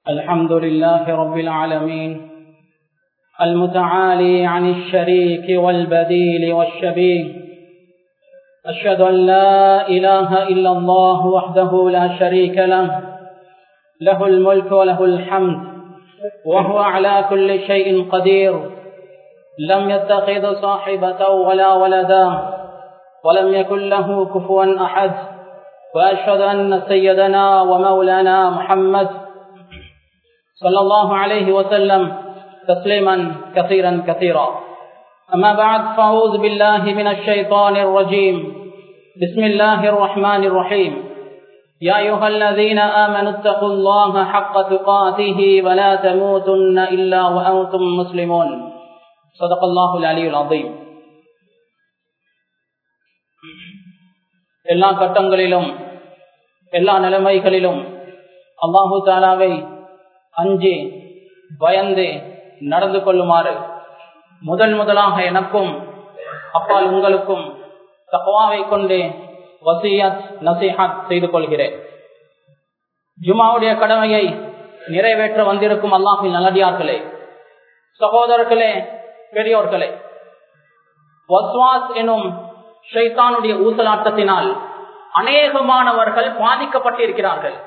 الحمد لله رب العالمين المتعالي عن الشريك والبديل والشبيه. أشهد أن لا إله إلا الله وحده لا شريك له، له الملك وله الحمد وهو على كل شيء قدير، لم يتخذ صاحبة ولا ولدا ولم يكن له كفوا أحد، وأشهد أن سيدنا ومولانا محمد صلى الله عليه وسلم تسليما كثيرا كثيرا. أما بعد، فأعوذ بالله من الشيطان الرجيم. بسم الله الرحمن الرحيم. يا أيها الذين آمنوا اتقوا الله حق تقاته ولا تموتن إلا وأنتم مسلمون. صدق الله العلي العظيم. எல்லா கட்டங்களிலும் எல்லா நிலைமைகளிலும் அல்லாஹு தஆலாவை அஞ்சி பயந்து நடந்து கொள்ளுமாறு முதலாக எனக்கும் அப்பால் உங்களுக்கும் தக்வாவை கொண்டு வசியத் நசீஹத் செய்து கொள்கிறேன். ஜுமாவுடைய கடமையை நிறைவேற்ற வந்திருக்கும் அல்லாஹ்வின் நல்லடியார்களே, சகோதரர்களே, பெரியோர்களே, வஸ்வாஸ் எனும் ஷைத்தானுடைய ஊசலாட்டத்தினால் அநேகமானவர்கள் பாதிக்கப்பட்டிருக்கிறார்கள்.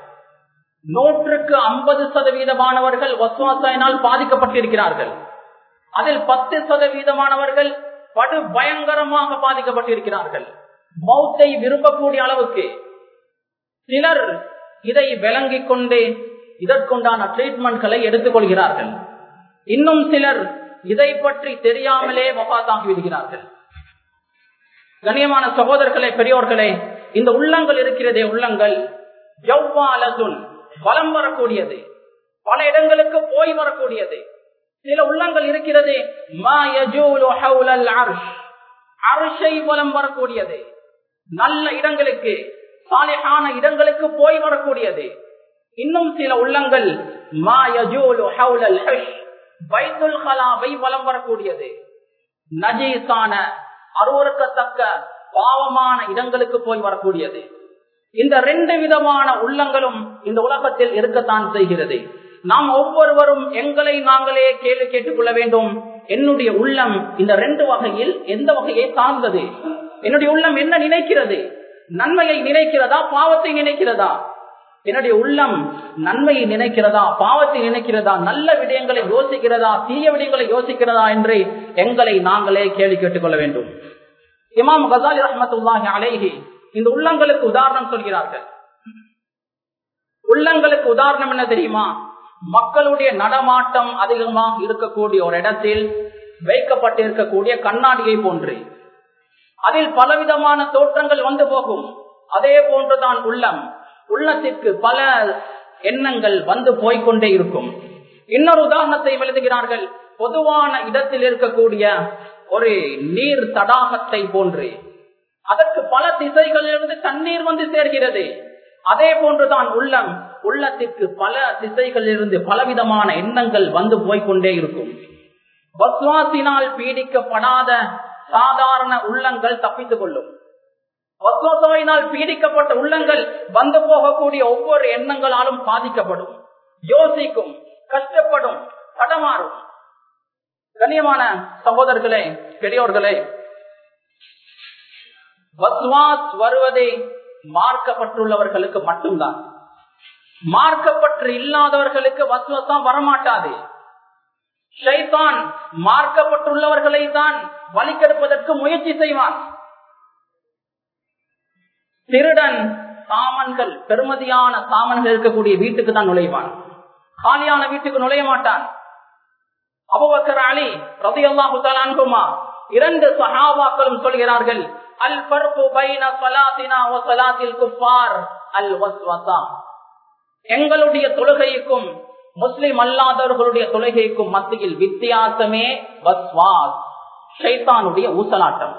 150% வஸ்வாஸினால் பாதிக்கப்பட்டிருக்கிறார்கள். அதில் 10% படு பயங்கரமாக பாதிக்கப்பட்டிருக்கிறார்கள். மௌத்தை விரும்பக்கூடிய அளவுக்கு. சிலர் இதை விளங்கிக் கொண்டு இதற்குண்டான ட்ரீட்மெண்ட்களை எடுத்துக் கொள்கிறார்கள். இன்னும் சிலர் இதை பற்றி தெரியாமலே வஃபாத்தாகி விடுகிறார்கள். கண்ணியமான சகோதரர்களே, பெரியோர்களே, இந்த உள்ளங்கள் இருக்கிறதே, உள்ளங்கள் ஜவ்வாலதுன், வலம் வரக்கூடியது, பல இடங்களுக்கு போய் வரக்கூடியது. சில உள்ளங்கள் இருக்கிறது மா யஜூலு ஹவுலல் அர்ஷ், அர்ஷை வலம் வரக்கூடியது, நல்ல இடங்களுக்கு, சாலிஹான இடங்களுக்கு போய் வரக்கூடியது. இன்னும் சில உள்ளங்கள் மா யஜூலு ஹவுலல் ஹஷ், பைத்துல் ஹலாவை வலம் வரக்கூடியது, நஜீஸான அருவருக்கத்தக்க பாவமான இடங்களுக்கு போய் வரக்கூடியது. இந்த 2 விதமான உள்ளங்களும் இந்த உலகத்தில் இருக்கத்தான் செய்கிறது. நாம் ஒவ்வொருவரும் எங்களை நாங்களே கேள்வி கேட்டுக் கொள்ள வேண்டும். என்னுடைய உள்ளம் இந்த 2 வகையில் எந்த வகையை சார்ந்தது? என்னுடைய உள்ளம் என்ன நினைக்கிறது? நன்மையை நினைக்கிறதா, பாவத்தை நினைக்கிறதா? என்னுடைய உள்ளம் நன்மையை நினைக்கிறதா, பாவத்தை நினைக்கிறதா, நல்ல விடயங்களை யோசிக்கிறதா, தீய விடயங்களை யோசிக்கிறதா என்று எங்களை நாங்களே கேள்வி கேட்டுக் கொள்ள வேண்டும். இமாம் கஸாலி ரஹ்மத்துல்லாஹி அலைஹி இந்த உள்ளங்களுக்கு உதாரணம் சொல்கிறார்கள். உள்ளங்களுக்கு உதாரணம் என்ன தெரியுமா? மக்களுடைய நடமாட்டம் அதிகமாக இருக்கக்கூடிய ஒரு இடத்தில் வைக்கப்பட்டிருக்கக்கூடிய கண்ணாடியை போன்று. அதில் பலவிதமான தோற்றங்கள் வந்து போகும். அதே போன்றுதான் உள்ளம். உள்ளத்திற்கு பல எண்ணங்கள் வந்து போய்கொண்டே இருக்கும். இன்னொரு உதாரணத்தை எழுதுகிறார்கள். பொதுவான இடத்தில் இருக்கக்கூடிய ஒரு நீர் தடாகத்தை போன்று. அதற்கு பல திசைகளிலிருந்து தண்ணீர் வந்து சேர்கிறது. அதே போன்றுதான் உள்ளம். உள்ளத்திற்கு பல திசைகளிலிருந்து பலவிதமான எண்ணங்கள் வந்து போய்கொண்டே இருக்கும். வஸ்வாசினால் பீடிக்கப்படாத சாதாரண உள்ளங்கள் தப்பித்துக் கொள்ளும். வஸ்வாசினால் பீடிக்கப்பட்ட உள்ளங்கள் வந்து போகக்கூடிய ஒவ்வொரு எண்ணங்களாலும் பாதிக்கப்படும், யோசிக்கும், கஷ்டப்படும், தடமாறும். கண்ணியமான சகோதரர்களே, பெரியோர்களே, வஸ்வாஸ் வருவதே மார்க்கப்பட்டுள்ளவர்களுக்கு மட்டும்தான். மார்க்கப்பற்று இல்லாதவர்களுக்கு வஸ்வாசம் வரமாட்டாது. ஷைத்தான் மார்க்கப்பட்டுள்ளவர்களை தான் வழிகெடுப்பதற்கு முயற்சி செய்வான். திருடன் சாமான்கள், பெருமதியான சாமான்கள் இருக்கக்கூடிய வீட்டுக்கு தான் நுழைவான். காலியான வீட்டுக்கு நுழைய மாட்டான். அபூபக்கர், அலி ரலியல்லாஹு தஆலா அன்ஹுமா 2 சஹாபாக்களும் சொல்கிறார்கள், அல் ஃபர்கு பைன ஸலாத்தினா வ ஸலாத்தில் குஃபார் அல் வஸ்வஸா. எங்களுடைய தொழுகைக்கும் முஸ்லிம் அல்லாதவர்களுடைய தொழுகைக்கும் மத்தியில் வித்தியாசமே வஸ்வாஸ், ஷைத்தானுடைய ஊசலாட்டம்.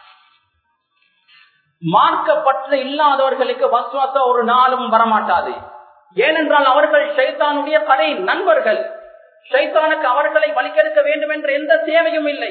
மார்க்கப்பற்று இல்லாதவர்களுக்கு வஸ்வாச ஒரு நாளும் வரமாட்டாது. ஏனென்றால் அவர்கள் ஷைத்தானுடைய கடை நண்பர்கள். ஷைத்தானுக்கு அவர்களை வழிகெடுக்க வேண்டும் என்ற எந்த தேவையும் இல்லை.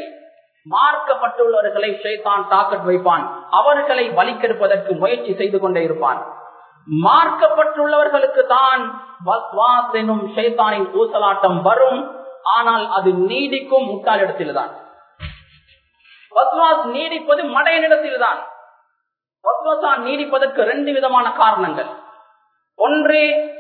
மார்க்கப்பட்டுள்ளவர்களை ஷைத்தான் டார்கெட் வைப்பான். அவர்களை வழிகெடுப்பதற்கு முயற்சி செய்து கொண்டே இருப்பான். மார்க்கப்பட்டுள்ளவர்களுக்கு தான் வஸ்வாஸ் எனும் ஷைத்தானின் ஊசலாட்டம் வரும். ஆனால் அது நீடிக்கும் முட்டாள் இடத்தில்தான். வஸ்வாஸ் நீடிப்பது மடையனிடத்தில்தான். வஸ்வாசா நீடிப்பதற்கு 2 விதமான காரணங்கள். ஒன்று,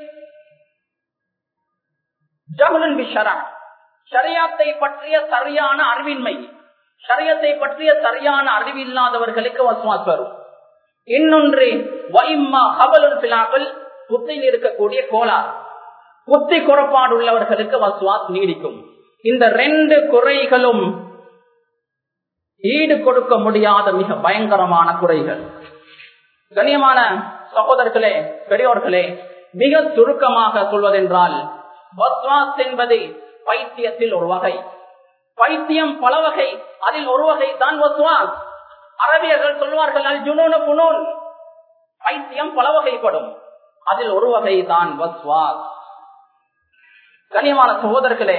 ஜஹ்லுன் பிஷ்ஷரா, ஷரியத்தை பற்றிய சரியான அறிவின்மை. ஷரியத்தை பற்றிய சரியான அறிவில்லாதவர்களுக்கு வஸ்வாஸ் வரும். இன்னொன்று, வைம்மா ஹபலுல் ஃபிலாகல், புத்தியில் இருக்கக்கூடிய கோளாறு, புத்தி குறைபாடு உள்ளவர்களுக்கு வஸ்வாஸ் நீடிக்கும். இந்த 2 குறைகளும் ஈடு கொடுக்க முடியாத மிக பயங்கரமான குறைகள். கண்ணியமான சகோதரர்களே, பெரியோர்களே, மிக சுருக்கமாக சொல்வதென்றால் வஸ்வாஸ் என்பது பைத்தியத்தில் ஒரு வகை. பைத்தியம் பல வகை, அதில் ஒரு வகை தான் வஸ்வாஸ். அரபியர்கள் சொல்வார்கள் அல் ஜுனூனு புனூன், பைத்தியம் பல வகைப்படும், அதில் ஒரு வகை தான் வஸ்வாஸ். கண்ணியமான சகோதரர்களே,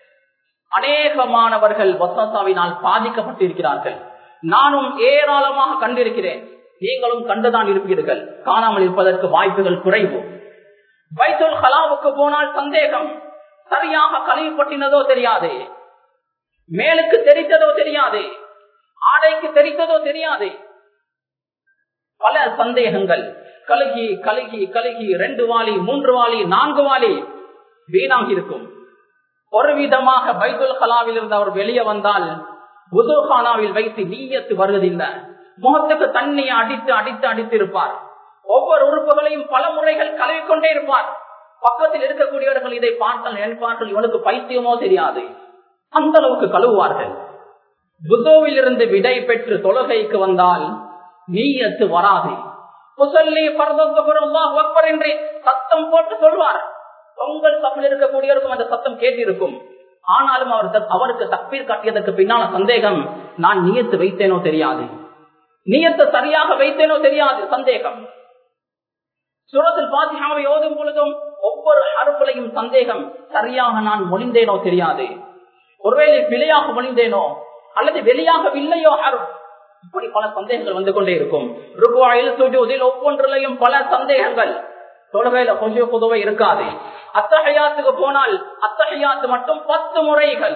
அநேகமானவர்கள் வஸ்வாசாவினால் பாதிக்கப்பட்டிருக்கிறார்கள். நானும் ஏராளமாக கண்டிருக்கிறேன், நீங்களும் கண்டுதான் இருப்பீர்கள். காணாமல் இருப்பதற்கு வாய்ப்புகள் குறைவு. பைத்துல் கலாவுக்கு போனால் சந்தேகம், சரியாக கழுவிப்பட்டினதோ தெரியாது, மேலுக்கு தெரித்ததோ தெரியாது, ஆடைக்கு தெரித்ததோ தெரியாது, பல சந்தேகங்கள். கழுகி கழுகி கழுகி 2 வாளி 3 வாளி 4 வாளி வீணாகி இருக்கும். ஒரு விதமாக பைத்துல் கலாவில் இருந்து அவர் வெளியே வந்தால் வுதுஹானாவில் வைத்து நீயத்து வருவதில்லை. முகத்துக்கு தண்ணியை அடித்து அடித்து அடித்து இருப்பார். ஒவ்வொரு உறுப்புகளையும் பல முறைகள் கழுவிக்கொண்டே இருப்பார். பக்கத்தில் இருக்கக்கூடியவர்கள் இதை பார்த்தால் நினைப்பார்கள் இவனுக்கு பைத்தியமோ தெரியாது, அந்த அளவுக்கு கழுவுவார்கள். வுதுவில் இருந்து விடை பெற்று தொழுகைக்கு வந்தால் நீயத்து வராது. முஸல்லி ஃபர்து அல்லாஹு அக்பர் என்று சத்தம் போட்டு சொல்வார். உங்கள் தப்பில் இருக்கக்கூடியவருக்கும் அந்த சத்தம் கேட்டிருக்கும். ஆனாலும் அவருக்கு தக்பீர் காட்டியதற்கு பின்னால சந்தேகம், நான் நியத்து வைத்தேனோ தெரியாது, நியத்தை சரியாக வைத்தேனோ தெரியாது, சந்தேகம். சூரத்துல் ஃபாத்திஹாவை ஓதும் பொழுதும் ஒவ்வொரு ஹர்ஃபையும் சந்தேகம், சரியாக நான் மொழிந்தேனோ தெரியாது, ஒருவேளை பிழையாக மொழிந்தேனோ அல்லது வெளியாகவில்லையோ ஹர்ஃப், இப்படி பல சந்தேகங்கள் வந்து கொண்டே இருக்கும். ருக்குஆயில் சுஜூதில் ஒவ்வொன்றிலையும் பல சந்தேகங்கள். தொழுகையில கொஞ்ச பொதுவை இருக்காது. அத்தஹியாத்துக்கு போனால் அத்தஹியாத்து மட்டும் 10 முறைகள்.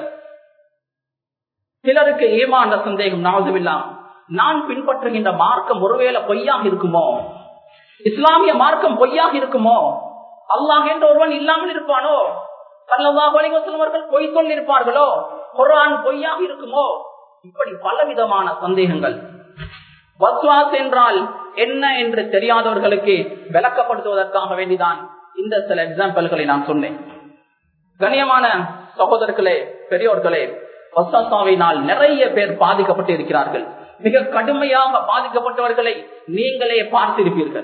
சிலருக்கு ஈமான் சந்தேகம், நஅூதுபில்லாஹ், நான் பின்பற்றுகின்ற மார்க்கம் ஒருவேளை பொய்யாக இருக்குமோ, இஸ்லாமிய மார்க்கம் பொய்யாக இருக்குமோ, அல்லாஹ் என்ற ஒருவன் இல்லாமல் இருப்பானோ, ஸல்லல்லாஹு அலைஹி வஸல்லம் அவர்கள் பொய் சொல்லி இருப்பார்களோ, குர்ஆன் பொய்யாக இருக்குமோ, இப்படி பலவிதமான சந்தேகங்கள். வஸ்வாஸ் என்றால் என்ன என்று தெரியாதவர்களுக்கு விளக்கப்படுத்துவதற்காக வேண்டிதான் இந்த சில எக்ஸாம்பிள்களை நான் சொன்னேன். கண்ணியமான சகோதரர்களே, பெரியோர்களே, வஸ்வாஸாவினால் நிறைய பேர் பாதிக்கப்பட்டு இருக்கிறார்கள். மிக கடுமையாக பாதிக்கப்பட்டவர்களை நீங்களே பார்த்திருப்பீர்கள்.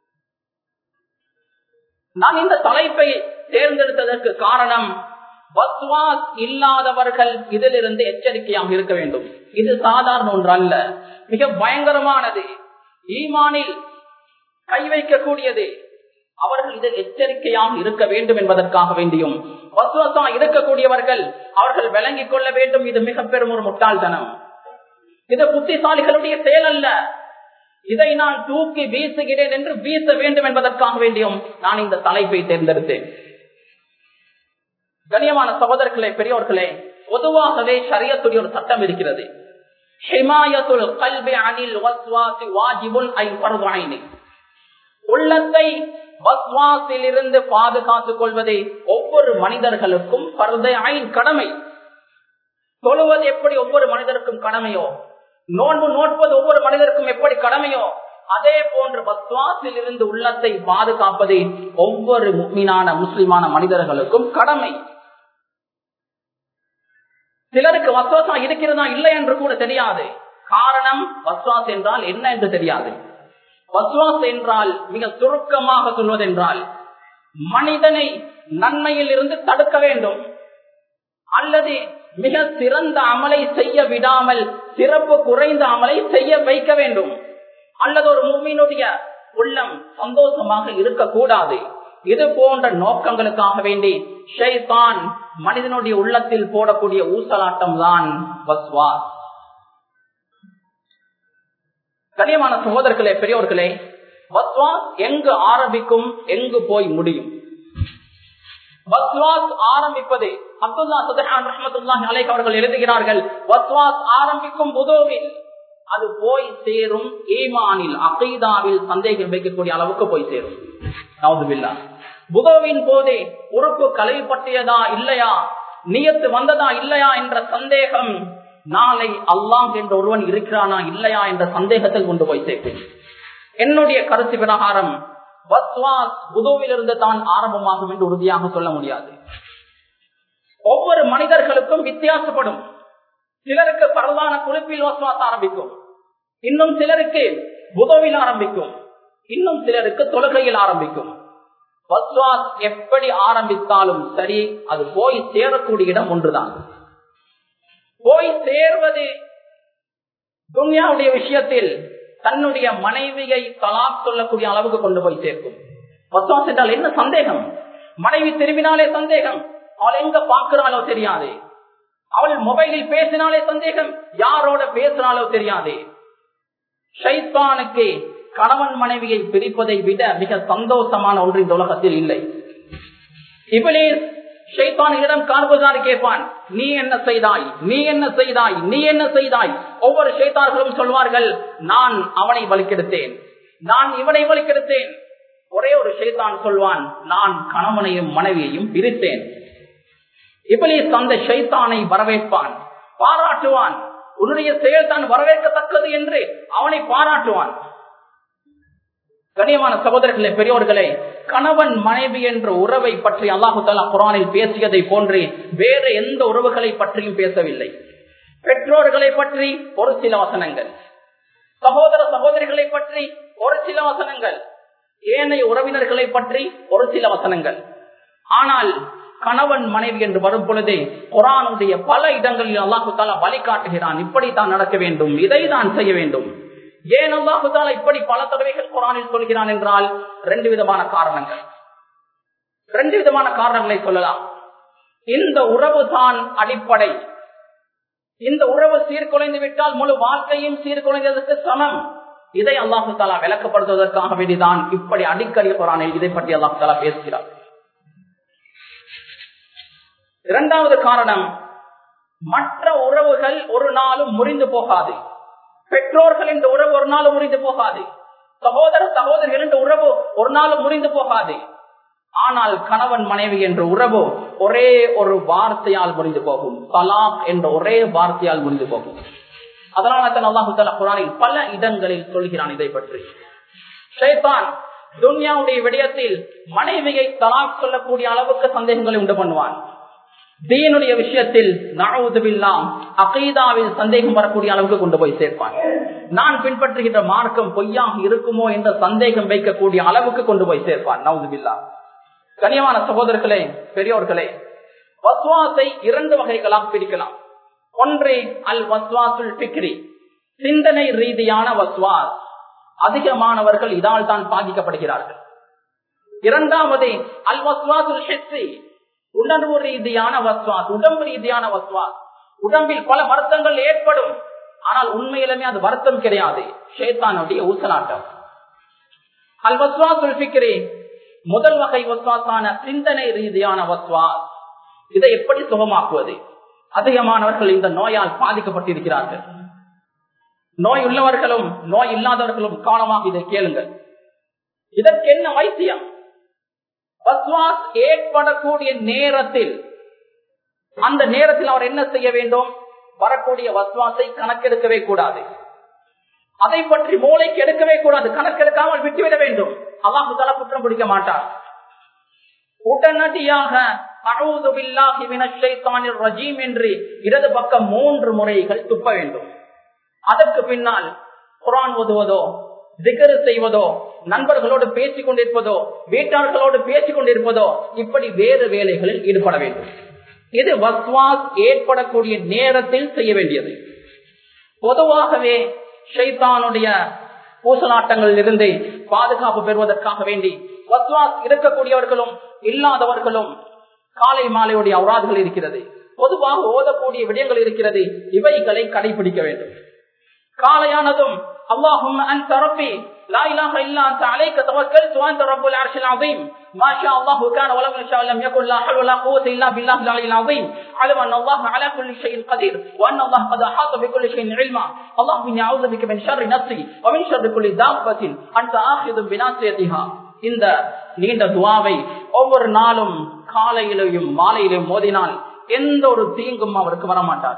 நான் இந்த தலைப்பை தேர்ந்தெடுத்ததற்கு காரணம், வஸ்வாஸ் இல்லாதவர்கள் இதிலிருந்து எச்சரிக்கையாக இருக்க வேண்டும். இது சாதாரண ஒன்று அல்ல, மிக பயங்கரமானது, ஈமானில் கை வைக்கக்கூடியது. அவர்கள் இதில் எச்சரிக்கையாக இருக்க வேண்டும் என்பதற்காக வேண்டியும் வஸ்வாஸா இருக்கக்கூடியவர்கள் அவர்கள் விளங்கிக் கொள்ள வேண்டும். இது மிக பெரும் ஒரு முட்டாள்தனம், இது புத்திசாலிகளுடைய செயல் அல்ல. இதை நான் தூக்கி வீசுகிறேன் என்று வீச வேண்டும் என்பதற்காக வேண்டியும் நான் இந்த தலைப்பை தேர்ந்தெடுத்தேன். கண்ணியமான சகோதரர்களே, பெரியோர்களே, பொதுவாகவே ஷரியத்துடைய ஒரு சட்டம் இருக்கிறது. ஹிமாயத்துல் கல்பி அனில் வஸ்வாஸி வாஜிபுன் ஐ ஃபர்து ஐன். உள்ளத்தை வஸ்வாஸில் இருந்து பாதுகாத்துக் கொள்வதை ஒவ்வொரு மனிதர்களுக்கும் ஃபர்து ஐன், கடமை. தொழுவது எப்படி ஒவ்வொரு மனிதருக்கும் கடமையோ, நோன்பு நோட்பது ஒவ்வொரு மனிதருக்கும் எப்படி கடமையோ, அதே போன்று வஸ்வாஸில் இருந்து உள்ளத்தை பாதுகாப்பது ஒவ்வொரு முஃமினான முஸ்லிமான மனிதர்களுக்கும் கடமை. சிலருக்கு வஸ்வாஸா இருக்கிறதா இல்லை என்று கூட தெரியாது. காரணம், வஸ்வாஸ் என்றால் என்ன என்று தெரியாது. வஸ்வாஸ் என்றால் மிக சுருக்கமாக சொல்வதென்றால் மனிதனை நன்மையில் இருந்து தடுக்க வேண்டும், அல்லது மிக சிறந்த அமலை செய்ய விடாமல் சிறப்பு குறைந்த அமலை செய்ய வைக்க வேண்டும், அல்லது ஒரு முஃமினுடைய உள்ளம் சந்தோஷமாக இருக்கக்கூடாது. இது போன்ற நோக்கங்களுக்காக வேண்டி ஷைத்தான் மனிதனுடைய உள்ளத்தில் போடக்கூடிய ஊசலாட்டம் தான் வஸ்வாஸ். கண்ணியமான சகோதரர்களே, பெரியோர்களே, வஸ்வாஸ் எங்கு ஆரம்பிக்கும், எங்கு போய் முடியும்? வஸ்வாஸ் ஆரம்பிப்பது அப்துல்லா சதஹான் ரஹ்மத்துல்லாஹி அலைஹி அவர்கள் எழுதுகிறார்கள், வஸ்வாஸ் ஆரம்பிக்கும் புதோவில், அது போய் சேரும் ஈமானில், அகீதாவில் சந்தேகம் வைக்கக்கூடிய அளவுக்கு போய் சேரும். நவுதுபில்லாஹ். புதோவின் போதே உறுப்பு கலைப்பட்டியதா இல்லையா, நியத்து வந்ததா இல்லையா என்ற சந்தேகம் நாளை அல்லாஹ் என்ற ஒருவன் இருக்கிறானா இல்லையா என்ற சந்தேகத்தில் கொண்டு போய் சேர்க்கும். என்னுடைய கருத்து பிரகாரம் வஸ்வாஸ் புதுவிலிருந்து தான் ஆரம்பமாகும் என்று உறுதியாக சொல்ல முடியாது. ஒவ்வொரு மனிதர்களுக்கும் வித்தியாசப்படும். சிலருக்கு பரவான குளிப்பில் வஸ்வாஸ் ஆரம்பிக்கும், இன்னும் சிலருக்கு புதுவில் ஆரம்பிக்கும், இன்னும் சிலருக்கு தொழுகையில் ஆரம்பிக்கும். வஸ்வாஸ் எப்படி ஆரம்பித்தாலும் சரி, அது போய் சேரக்கூடிய இடம் ஒன்றுதான். போய் சேர்வது துன்யாவுடைய விஷயத்தில் தன்னுடைய மனைவியை தலாக் சொல்லக்கூடிய அளவுக்கு கொண்டு போய் சேர்க்கும். வஸ்வாஸ் என்றால் என்ன? சந்தேகம். மனைவி திரும்பினாலே சந்தேகம், அவள் எங்க பார்க்கிறாளோ தெரியாது, அவள் மொபைலில் பேசினாலே சந்தேகம், யாரோட பேசினாலோ தெரியாது. ஷைத்தானுக்கு கணவன் மனைவியை பிரிப்பதை விட மிக சந்தோஷமான ஒன்று இந்த உலகத்தில் இல்லை. இப்லீஸ் ஷைத்தானிடம் காண்பதாறு கேட்பான், நீ என்ன செய்தாய், நீ என்ன செய்தாய், நீ என்ன செய்தாய். ஒவ்வொரு ஷைத்தான்களும் சொல்வார்கள், நான் அவனை வலிக்கெடுத்தேன், நான் இவனை வலிக்கெடுத்தேன். ஒரே ஒரு ஷைத்தான் சொல்வான், நான் கணவனையும் மனைவியையும் பிரித்தேன். இப்லீஸ் அந்த ஷைத்தானை வரவேற்பான், பாராட்டுவான். உன்னுடைய செயல் தான் வரவேற்கத்தக்கது என்று அவனை பாராட்டுவான். கண்ணியமான சகோதரர்களே, பெரியோர்களே, கணவன் மனைவி என்ற உறவை பற்றி அல்லாஹு தஆலா குர்ஆனில் பேசியதை போன்று வேறு எந்த உறவுகளை பற்றியும் பேசவில்லை. பெற்றோர்களை பற்றி ஒரு சில வசனங்கள், சகோதர சகோதரிகளை பற்றி ஒரு சில வசனங்கள், ஏனைய உறவினர்களை பற்றி ஒரு சில வசனங்கள். ஆனால் கணவன் மனைவி என்று வரும் பொழுது குர்ஆனுடைய பல இடங்களில் அல்லாஹு தஆலா வழிகாட்டுகிறான், இப்படித்தான் நடக்க வேண்டும், இதை தான் செய்ய வேண்டும். ஏன் அல்லாஹு தஆலா இப்படி பல தடவைகள் குர்ஆனில் சொல்கிறான் என்றால் ரெண்டு விதமான காரணங்கள். ரெண்டு விதமான காரணங்களை சொல்லலாம். இந்த உறவு தான் அடிப்படை. இந்த உறவு சீர்குலைந்து விட்டால் முழு வாழ்க்கையும் சீர்குலைந்ததற்கு சமம். இதை அல்லாஹு தஆலா விளக்கப்படுத்துவதற்காக வேண்டிதான் இப்படி அடிக்கடி குர்ஆனில் இதை பற்றி அல்லாஹு தஆலா பேசுகிறார். இரண்டாவது காரணம், மற்ற உறவுகள் ஒரு நாளும் முறிந்து போகாது. பெற்றோர்கள் என்ற உறவு ஒரு நாளும் முறிந்து போகாது, சகோதர சகோதரிகள் என்ற உறவு ஒரு நாளும் முறிந்து போகாது. ஆனால் கணவன் மனைவி என்ற உறவு ஒரே ஒரு வார்த்தையால் முறிந்து போகும், தலாக் என்ற ஒரே வார்த்தையால் முறிந்து போகும். அதனால தான் அல்லாஹ் தஆலா குர்ஆனில் பல இடங்களில் சொல்கிறான் இதை பற்றி. ஷைத்தான் துன்யாவுடைய விடயத்தில் மனைவியை தலாக் சொல்லக்கூடிய அளவுக்கு சந்தேகங்களை உண்டு பண்ணுவான். தீனுடைய விஷயத்தில் நஅூது பில்லாஹ் அகீதாவில் சந்தேகம் வரக்கூடிய அளவுக்கு கொண்டு போய் சேர்ப்பான். நான் பின்பற்றுகின்ற மார்க்கம் பொய்யாக இருக்குமோ என்ற சந்தேகம் வைக்கக்கூடிய அளவுக்கு கொண்டு போய் சேர்ப்பான். நஅூது பில்லாஹ். கண்ணியமான சகோதரர்களே, பெரியோர்களே, வஸ்வாஸை இரண்டு வகைகளாக பிரிக்கலாம். ஒன்று அல் வஸ்வாசுல் ஃபிக்ரி, சிந்தனை ரீதியான வஸ்வாஸ். அதிகமானவர்கள் இதால் தான் பாதிக்கப்படுகிறார்கள். இரண்டாவது அல் வஸ்வாசுல் ஹிஸ்ஸி, உணர்வு ரீதியான வஸ்வாஸ், உடம்பு ரீதியான வஸ்வாஸ். உடம்பில் பல வருத்தங்கள் ஏற்படும், ஆனால் உண்மையிலுமே அது வருத்தம் கிடையாது, ஷைத்தானுடைய ஊசலாட்டம். அல் வஸ்வாசுல் ஃபிக்ரி முதல் வகை வஸ்வாஸான சிந்தனை ரீதியான வஸ்வாஸ். இதை எப்படி சுகமாக்குவது? அதிகமானவர்கள் இந்த நோயால் பாதிக்கப்பட்டிருக்கிறார்கள். நோய் உள்ளவர்களும் நோய் இல்லாதவர்களும் காரணமாக இதை கேளுங்கள். இதற்கு என்ன வைத்தியம்? வஸ்வாஸ் ஏற்படக்கூடிய நேரத்தில், அந்த நேரத்தில் அவர் என்ன செய்ய வேண்டும்? வரக்கூடிய வஸ்வாஸை கணக்கெடுக்கவே கூடாது, அதை பற்றி மூளைக்கு எடுக்கவே கூடாது, கணக்கெடுக்காமல் விட்டுவிட வேண்டும். அல்லாஹ் தஆலா குற்றம் பிடிக்க மாட்டார். உடனடியாக அஊது பில்லாஹி மினஷ் ஷைத்தானிர் ரஜீம் என்று இடது பக்கம் 3 முறைகள் துப்ப வேண்டும். அதற்கு பின்னால் குர்ஆன் ஓதுவதோ, திக்ர் செய்வதோ, நண்பர்களோடு பேசிக் கொண்டிருப்பதோ, வீட்டார்களோடு பேசிக் கொண்டிருப்பதோ, இப்படி வேறு வேலைகளில் ஈடுபட வேண்டும். இது வஸ்வாஸ் ஏற்படக்கூடிய நேரத்தில் செய்ய வேண்டியது. பொதுவாகவே ஷைத்தானுடைய பூசலாட்டங்களில் இருந்து பாதுகாப்பு பெறுவதற்காக வேண்டி வஸ்வாஸ் இருக்கக்கூடியவர்களும் இல்லாதவர்களும் காலை மாலையுடைய அவுராதுகள் இருக்கிறது, பொதுவாக ஓதக்கூடிய விடயங்கள் இருக்கிறது. இவைகளை கடைபிடிக்க வேண்டும். காலையானதும் اللهم أنت ربي لا إله إلا أنت عليك توكلت وأنت رب العرش العظيم ما شاء الله كان ولم يشاء لم يكن لا حول ولا قوة إلا بالله العلي العظيم علم أن الله على كل شيء قدير وأن الله قد أحاط بكل شيء علما اللهم إني أعوذ بك من شر نفسي ومن شر كل دابة أنت آخذ بناصيتها. இந்த நீண்ட துஆவை ஒவ்வொரு நாளும் காலையிலும் மாலையிலும் ஓதினால் எந்த ஒரு தீங்கும் அவருக்கு வரமாட்டார்.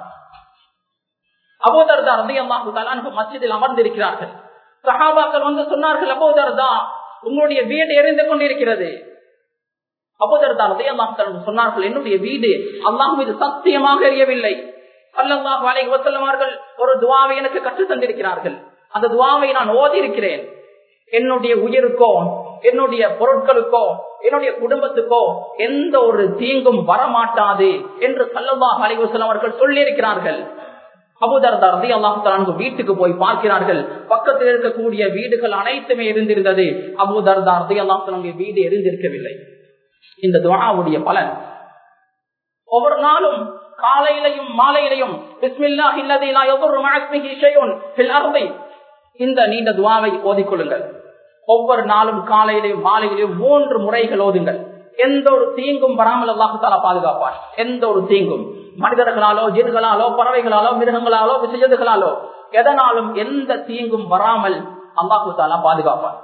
அபூ தர்தா ரலியல்லாஹு தஆலா அன்ஹு மஸ்ஜிதில் அமர்ந்திருக்கிறார்கள். சஹாபாக்கள் வந்து சொன்னார்கள், அபூ தர்தா உங்களுடைய வீடு எரிந்து கொண்டிருக்கிறது. அபூ தர்தா ரலியல்லாஹு தஆலா சொன்னார்கள், என்னுடைய வீடு அல்லாஹ் மீது சத்தியமாக எரியவில்லை. ஸல்லல்லாஹு அலைஹி வஸல்லம் அவர்கள் ஒரு துஆவை எனக்கு கற்றுத் தந்திருக்கிறார்கள். அந்த துஆவை நான் ஓதி இருக்கிறேன். என்னுடைய உயிருக்கோ என்னுடைய பொருட்களுக்கோ என்னுடைய குடும்பத்துக்கோ எந்த ஒரு தீங்கும் வரமாட்டாது என்று ஸல்லல்லாஹு அலைஹி வஸல்லம் அவர்கள் சொல்லியிருக்கிறார்கள். அபூ தர்தா ரலியல்லாஹு தஆலா அன்ஹு வீட்டுக்கு போய் பார்க்கிறார்கள். பக்கத்தில் இருக்கக்கூடிய வீடுகள் அனைத்துமே எரிந்திருந்தது. அபூ தர்தா ரலியல்லாஹு தஆலா அன்ஹு வீடு எரிந்திருக்கவில்லை. இந்த துஆவுடைய பலன் ஒவ்வொரு நாளும் காலையிலையும் மாலையிலையும் பிஸ்மில்லாஹில் லதீ லா யதுர்ரு மஅ இஸ்மிஹி ஷைஉன் ஃபில் அர்தி இந்த நீண்ட துஆவை ஓதிக்கொள்ளுங்கள். ஒவ்வொரு நாளும் காலையிலையும் மாலையிலையும் 3 முறைகள் ஓதுங்கள். எந்த ஒரு தீங்கும் வராமல் அல்லாஹ் தஆலா பாதுகாப்பார். எந்த ஒரு தீங்கும் மனிதர்களாலோ ஜின்களாலோ பறவைகளாலோ மிருகங்களாலோ விசேஷங்களாலோ எதனாலும் எந்த தீங்கும் வராமல் அல்லாஹ் தஆலா பாதுகாப்பார்.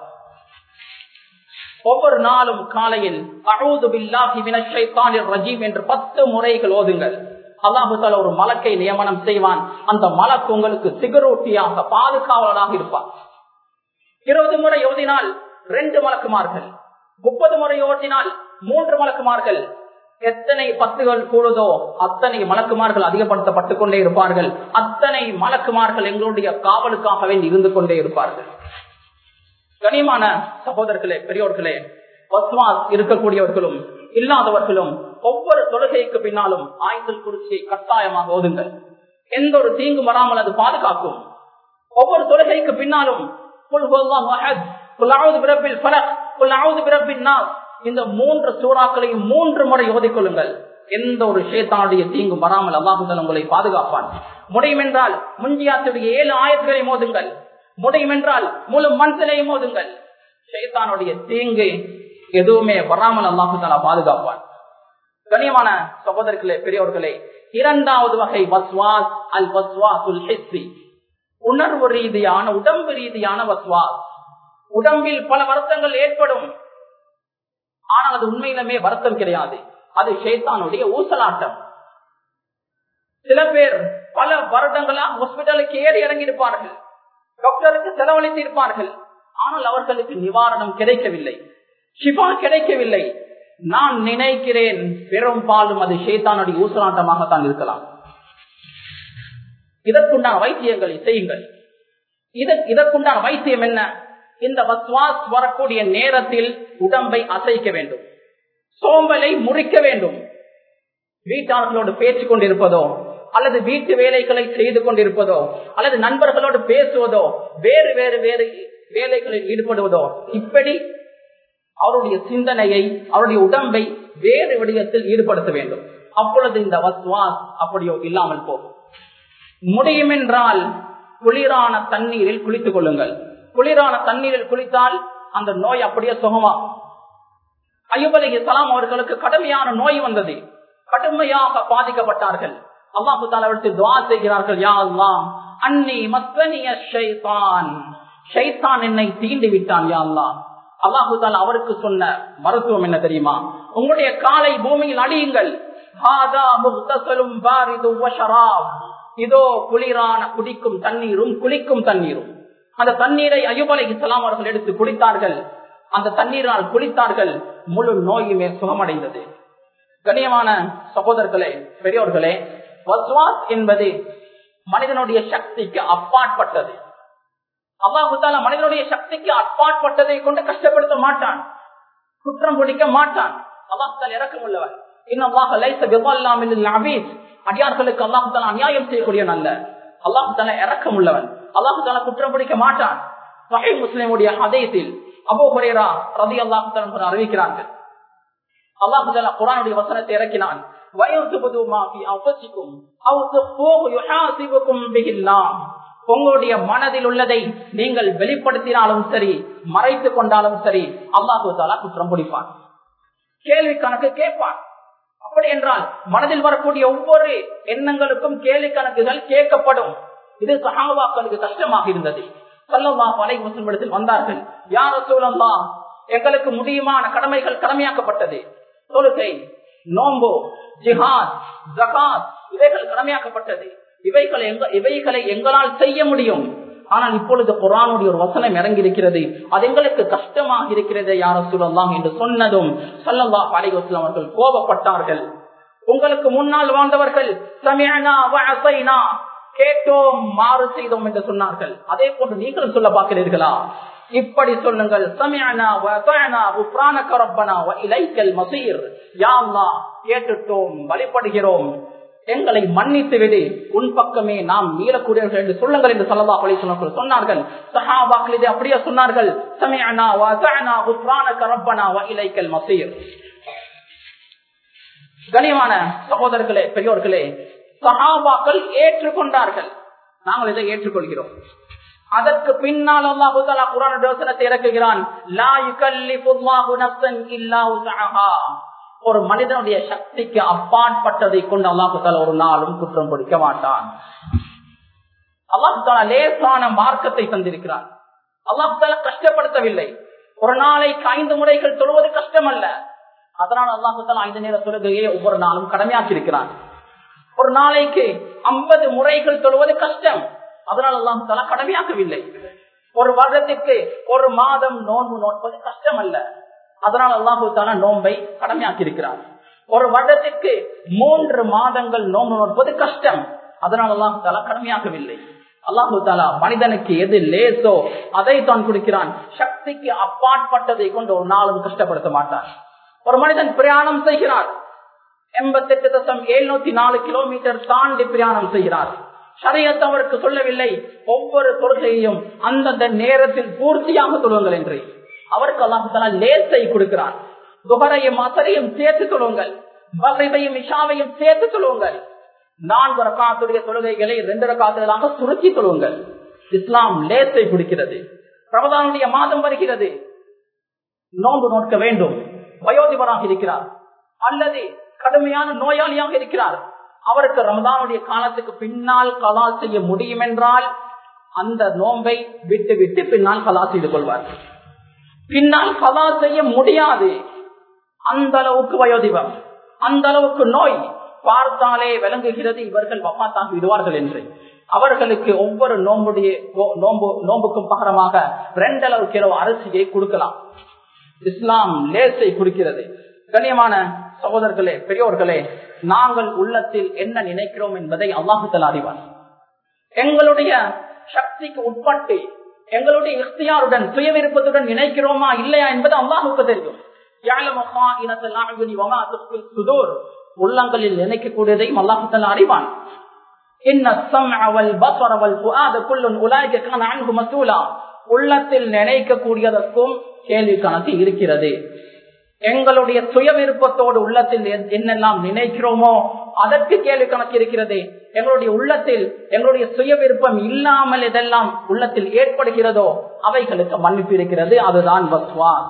ஒவ்வொரு நாளும் காலையில் அஊது பில்லாஹி மினஷ் ஷைத்தானிர் ரஜீம் என்று 10 முறைகள் ஓதுங்கள். அல்லாஹ் தஆலா ஒரு மலக்கை நியமனம் செய்வான். அந்த மலக்கு உங்களுக்கு சிகரூட்டியாக பாதுகாவலனாக இருப்பார். 20 முறை ஓதினால் 2 மலக்குமார்கள், 30 முறை ஓதினால் 3 மலக்குமார்கள். எத்தனை பத்துகள் கூடுதோ அத்தனை மலக்குமார்கள் அதிகப்படுத்தப்பட்டுக் கொண்டே இருப்பார்கள். அத்தனை மலக்குமார்கள் எங்களுடைய காவலுக்காகவே இருந்து கொண்டே இருப்பார்கள். கனிமான சகோதரர்களே, பெரியோர்களே, வஸ்வாஸ் இருக்கக்கூடியவர்களும் இல்லாதவர்களும் ஒவ்வொரு தொழுகைக்கு பின்னாலும் ஆயத்துல் குர்சியை கட்டாயமாக ஓதுங்கள். எந்த ஒரு தீங்கும் வராமல் அது பாதுகாக்கும். ஒவ்வொரு தொழுகைக்கு பின்னாலும் குல் ஹுவல்லாஹு அஹத், குல் அஊது பிரப்பில் ஃபலக், குல் அஊது பிரப்பின் நாஸ் இந்த 3 சூறாக்களையும் 3 முறை ஓதிக்கொள்ளுங்கள். எந்த ஒரு ஷைத்தானுடைய தீங்கும் வராமல் அல்லாஹ் தஆலா உங்களை பாதுகாப்பான். முடியும் என்றால் முன்ஜியாத்துடைய 7 ஆயத்துகளை ஓதுங்கள். முடியும் என்றால் முழு மன்சிலையும் ஓதுங்கள். ஷைத்தானுடைய தீங்கு எதுவுமே வராமல் அல்லாஹ் தஆலா பாதுகாப்பான். கண்ணியமான சகோதரர்களே, பெரியவர்களே, 2வது வகை வஸ்வாஸ் அல் வஸ்வாசுல் ஹிஸ்ஸி, உணர்வு ரீதியான உடம்பு ரீதியான வஸ்வாஸ். உடம்பில் பல வருத்தங்கள் ஏற்படும், ஆனால் அது உண்மையிலுமே வருத்தம் கிடையாது. அது ஷைத்தானுடைய ஊசலாட்டம். சில பேர் பல வருடங்களாக ஹாஸ்பிட்டலுக்கு ஏறி இறங்கி இருப்பார்கள், டாக்டருக்கு செலவழித்து இருப்பார்கள், ஆனால் அவர்களுக்கு நிவாரணம் கிடைக்கவில்லை, ஷிஃபா கிடைக்கவில்லை. நான் நினைக்கிறேன் பெரும்பாலும் அது ஷைத்தானுடைய ஊசலாட்டமாகத்தான் இருக்கலாம். இதற்குண்டான வைத்தியங்களை செய்யுங்கள். இதற்குண்டான வைத்தியம் என்ன? இந்த வஸ்வாஸ் வரக்கூடிய நேரத்தில் உடம்பை அசைக்க வேண்டும், சோம்பலை முறிக்க வேண்டும். வீட்டாளர்களோடு பேசிக் கொண்டிருப்பதோ அல்லது வீட்டு வேலைகளை செய்து கொண்டிருப்பதோ அல்லது நண்பர்களோடு பேசுவதோ வேறு வேறு வேறு வேலைகளில் ஈடுபடுவதோ, இப்படி அவருடைய சிந்தனையை அவருடைய உடம்பை வேறு விடயத்தில் ஈடுபடுத்த வேண்டும். அப்பொழுது இந்த வஸ்வாஸ் அப்படியோ இல்லாமல் போகும். முடியும் என்றால் குளிரான தண்ணீரில் குளித்துக் கொள்ளுங்கள். குளிரான தண்ணீரில் குளித்தால் அந்த நோய் அப்படியே சுகமாகும். அய்யூப் அலைஹிஸ்ஸலாம் அவர்களுக்கு கடுமையான நோய் வந்தது, கடுமையாக பாதிக்கப்பட்டார்கள். அல்லாஹ் தஆலா துஆ செய்கிறார்கள், யா அல்லாஹ் அன்னி மஸ்ஸனிய ஷைத்தான், ஷைத்தான் என்னை தீண்டி விட்டான் யா அல்லாஹ். அல்லாஹ் தஆலா அவருக்கு சொன்ன மருத்துவம் என்ன தெரியுமா? உங்களுடைய காலை பூமியில் அடியுங்கள். ஹாதா முக்தஸலும் பாரிது வ ஷராப், இதோ குளிரான குடிக்கும் தண்ணீரும் குளிக்கும் தண்ணீரும். அந்த தண்ணீரை அய்யூப் அலைஹிஸ்ஸலாம் அவர்கள் எடுத்து குடித்தார்கள். அந்த தண்ணீரால் குளித்தார்கள், முழு நோயுமே சுகமடைந்தது. கண்ணியமான சகோதரர்களே, பெரியோர்களே, வஸ்வாஸ் என்பது மனிதனுடைய சக்திக்கு அப்பாற்பட்டது. அல்லாஹ் தஆலா மனிதனுடைய சக்திக்கு அப்பாற்பட்டதை கொண்டு கஷ்டப்படுத்த மாட்டான், குற்றம் பிடிக்க மாட்டான். அல்லாஹ் தஆலா இரக்கமுள்ளவன். இன்னல்லாஹ லைஸ பிظல்லாமில் லில் அபீத், அடியார்களுக்கு அல்லாஹ் தஆலா அநியாயம் செய்யக்கூடியவன் அல்ல. அல்லாஹ் தஆலா இரக்கமுள்ளவன். அல்லாஹ் தஆலா குற்றம் பிடிக்க மாட்டான். சஹீஹ் முஸ்லிமுடைய ஹதீஸில் அபூ ஹுரைரா ரலியல்லாஹு தஆலா அறிவிக்கிறார்கள், அல்லாஹ் தஆலா குர்ஆனுடைய வசனத்தை இறக்கினான், வயதுபது மா ஃபீ அன்ஃபுசிக்கும் அவ் துஃபூஹு யுஹாஸிபுக்கும் பிஹில்லாஹ் உங்களுடைய மனதில் உள்ளதை நீங்கள் வெளிப்படுத்தினாலும் சரி, மறைத்துக் கொண்டாலும் சரி, அல்லாஹு தஆலா குற்றம் பிடிப்பான், கேள்வி கணக்கு கேட்பான். அப்படி என்றால் மனதில் வரக்கூடிய ஒவ்வொரு எண்ணங்களுக்கும் கேள்வி கணக்குகள் கேட்கப்படும். இது சஹாபாக்களுக்கு கஷ்டமாக இருந்தது. ஸல்லல்லாஹு அலைஹி வஸல்லம் வந்தார்கள், யா ரசூலல்லாஹ், எங்களுக்கு முடியுமான கடமைகள் கடமையாக்கப்பட்டது. தொழுகை, நோன்பு, ஜிஹாத், ஜகாத் இவைகள் கடமையாக்கப்பட்டது. இவைகளை எங்களால் செய்ய முடியும். ஆனால் இப்பொழுது குர்ஆனுடைய ஒரு வசனம் இறங்கி இருக்கிறது, அது எங்களுக்கு கஷ்டமாக இருக்கிறது யா ரசூலல்லாஹ் என்று சொன்னதும் ஸல்லல்லாஹு அலைஹி வஸல்லம் அவர்கள் கோபப்பட்டார்கள். உங்களுக்கு முன்னால் வாழ்ந்தவர்கள் சமிஅனா வ அஸைனா, கேட்டோம் மாறு செய்தோம் என்று சொன்னார்கள். அதே போன்று நீங்களும் சொல்ல பார்க்கிறீர்களா? இப்படி சொல்லுங்கள், சமிஅனா வ அஸைனா குஃப்ரானக ரப்பனா வ இலைக்கல் மஸீர். யா அல்லாஹ், கேட்டுட்டோம், வழிபடுகிறோம், எங்களை மன்னித்து விடு, உன் பக்கமே நாம் மீளக்கூடியவர்கள் என்று சொல்லுங்கள் என்று ஸல்லல்லாஹு அலைஹி வஸல்லம் சொன்னார்கள். சஹாபாக்கள் இதை அப்படியே சொன்னார்கள், சமிஅனா வ அஸைனா குஃப்ரானக ரப்பனா வ இலைக்கல் மஸீர். கனியமான சகோதரர்களே, பெரியோர்களே, சஹாபாக்கள் ஏற்றுக்கொண்டார்கள், நாங்கள் இதை ஏற்றுக்கொள்கிறோம். அதற்கு பின்னால் அல்லாஹ் தஆலா குர்ஆனுடைய வசனத்தை இறக்குகிறான், லா யுகல்லிஃபுல்லாஹு நஃப்ஸன் இல்லா உஸஹா. ஒரு மனிதனுடைய சக்திக்கு அப்பாற்பட்டதை கொண்டு அல்லாஹ் தஆலா ஒரு நாளும் குற்றம் பிடிக்க மாட்டான். அல்லாஹ் தஆலா லேசான மார்க்கத்தை தந்திருக்கிறான். அல்லாஹ் தஆலா கஷ்டப்படுத்தவில்லை. ஒரு நாளைக்கு 5 முறைகள் தொழுவது கஷ்டம் அல்ல. அதனால் அல்லாஹ் தஆலா 5 நேர தொழுகையை ஒவ்வொரு நாளும் கடமையாக்கி இருக்கிறான். ஒரு நாளைக்கு 50 முறைகள் தொழுவது கஷ்டம், அதனால் அல்லாஹ் தஆலா கடமையாக்கவில்லை. ஒரு வருடத்திற்கு ஒரு மாதம் நோன்பு நோட்பது கஷ்டம் அல்ல, அதனால் அல்லாஹ் தஆலா நோன்பை கடமையாக்கி இருக்கிறார். ஒரு வருடத்திற்கு 3 மாதங்கள் நோன்பு நோட்பது கஷ்டம், அதனால் அல்லாஹ் தஆலா கடமையாக்கவில்லை. அல்லாஹ் தஆலா மனிதனுக்கு எது லேசோ அதை தான் கொடுக்கிறான். சக்திக்கு அப்பாற்பட்டதை கொண்டு ஒரு நாளும் கஷ்டப்படுத்த மாட்டான். ஒரு மனிதன் பிரயாணம் செய்கிறார், 88.704 கிலோமீட்டர் தாண்டி பிரயாணம் செய்கிறார். ஷரியத் அவருக்கு சொல்லவில்லை ஒவ்வொரு தொழுகையையும் அந்தந்த நேரத்தில் பூர்த்தியாக தொழுங்கள் என்று. அவருக்கு அல்லாஹ் தஆலா லேசை கொடுக்கிறான். துஹரையும் அஸரையும் சேர்த்து தொழுங்கள், மக்ரிபையும் இஷாவையும் சேர்த்து தொழுங்கள். 4 ரக்காத்துடைய தொழுகைகளை 2 ரக்காத்துகளாக சுருக்கி தொழுங்கள். இஸ்லாம் லேசை கொடுக்கிறது. ரமதானுடைய மாதம் வருகிறது, நோன்பு நோக்க வேண்டும். வயோதிபராக இருக்கிறார் அல்லது கடுமையான நோயாளியாக இருக்கிறார், அவருக்கு ரமதானுடைய காலத்துக்கு பின்னால் கலா செய்ய முடியும் என்றால் அந்த நோன்பை விட்டு விட்டு பின்னால் கலா செய்து கொள்வார். பின்னால் கலா செய்ய முடியாது, அந்த அளவுக்கு வயோதிபம், அந்த அளவுக்கு நோய், பார்த்தாலே விளங்குகிறது இவர்கள் வஃபாத்தாகி விடுவார்கள் என்று. அவர்களுக்கு ஒவ்வொரு நோம்புக்கும் பகரமாக 2 கிலோ அரிசியை கொடுக்கலாம். இஸ்லாம் லேசை கொடுக்கிறது. கண்ணியமான சகோதரர்களே, பெரியோர்களே, நாங்கள் உள்ளத்தில் என்ன நினைக்கிறோம் என்பதை அல்லாஹ் தஆலா அறிவார். எங்களுடைய சக்திக்கு உட்பட்டு எங்களுடைய இக்தியாருடன் சுய விருப்பத்துடன் நினைக்கிறோமா இல்லையா என்பது அல்லாஹ்வுக்கு தெரியும். உள்ளங்களில் நினைக்கக்கூடியதையும் அல்லாஹ் தஆலா அறிவான். உள்ளத்தில் நினைக்கக்கூடியதற்கும் கேள்வி கணக்கு இருக்கிறது. எங்களுடைய சுய விருப்பத்தோடு உள்ளத்தில் என்னெல்லாம் நினைக்கிறோமோ அதற்கு கேள்வி கணக்கு இருக்கிறது. எங்களுடைய உள்ளத்தில் எங்களுடைய சுய விருப்பம் இல்லாமல் எதெல்லாம் உள்ளத்தில் ஏற்படுகிறதோ அவைகளுக்கு மன்னிப்பு இருக்கிறது. அதுதான் வஸ்வாஸ்.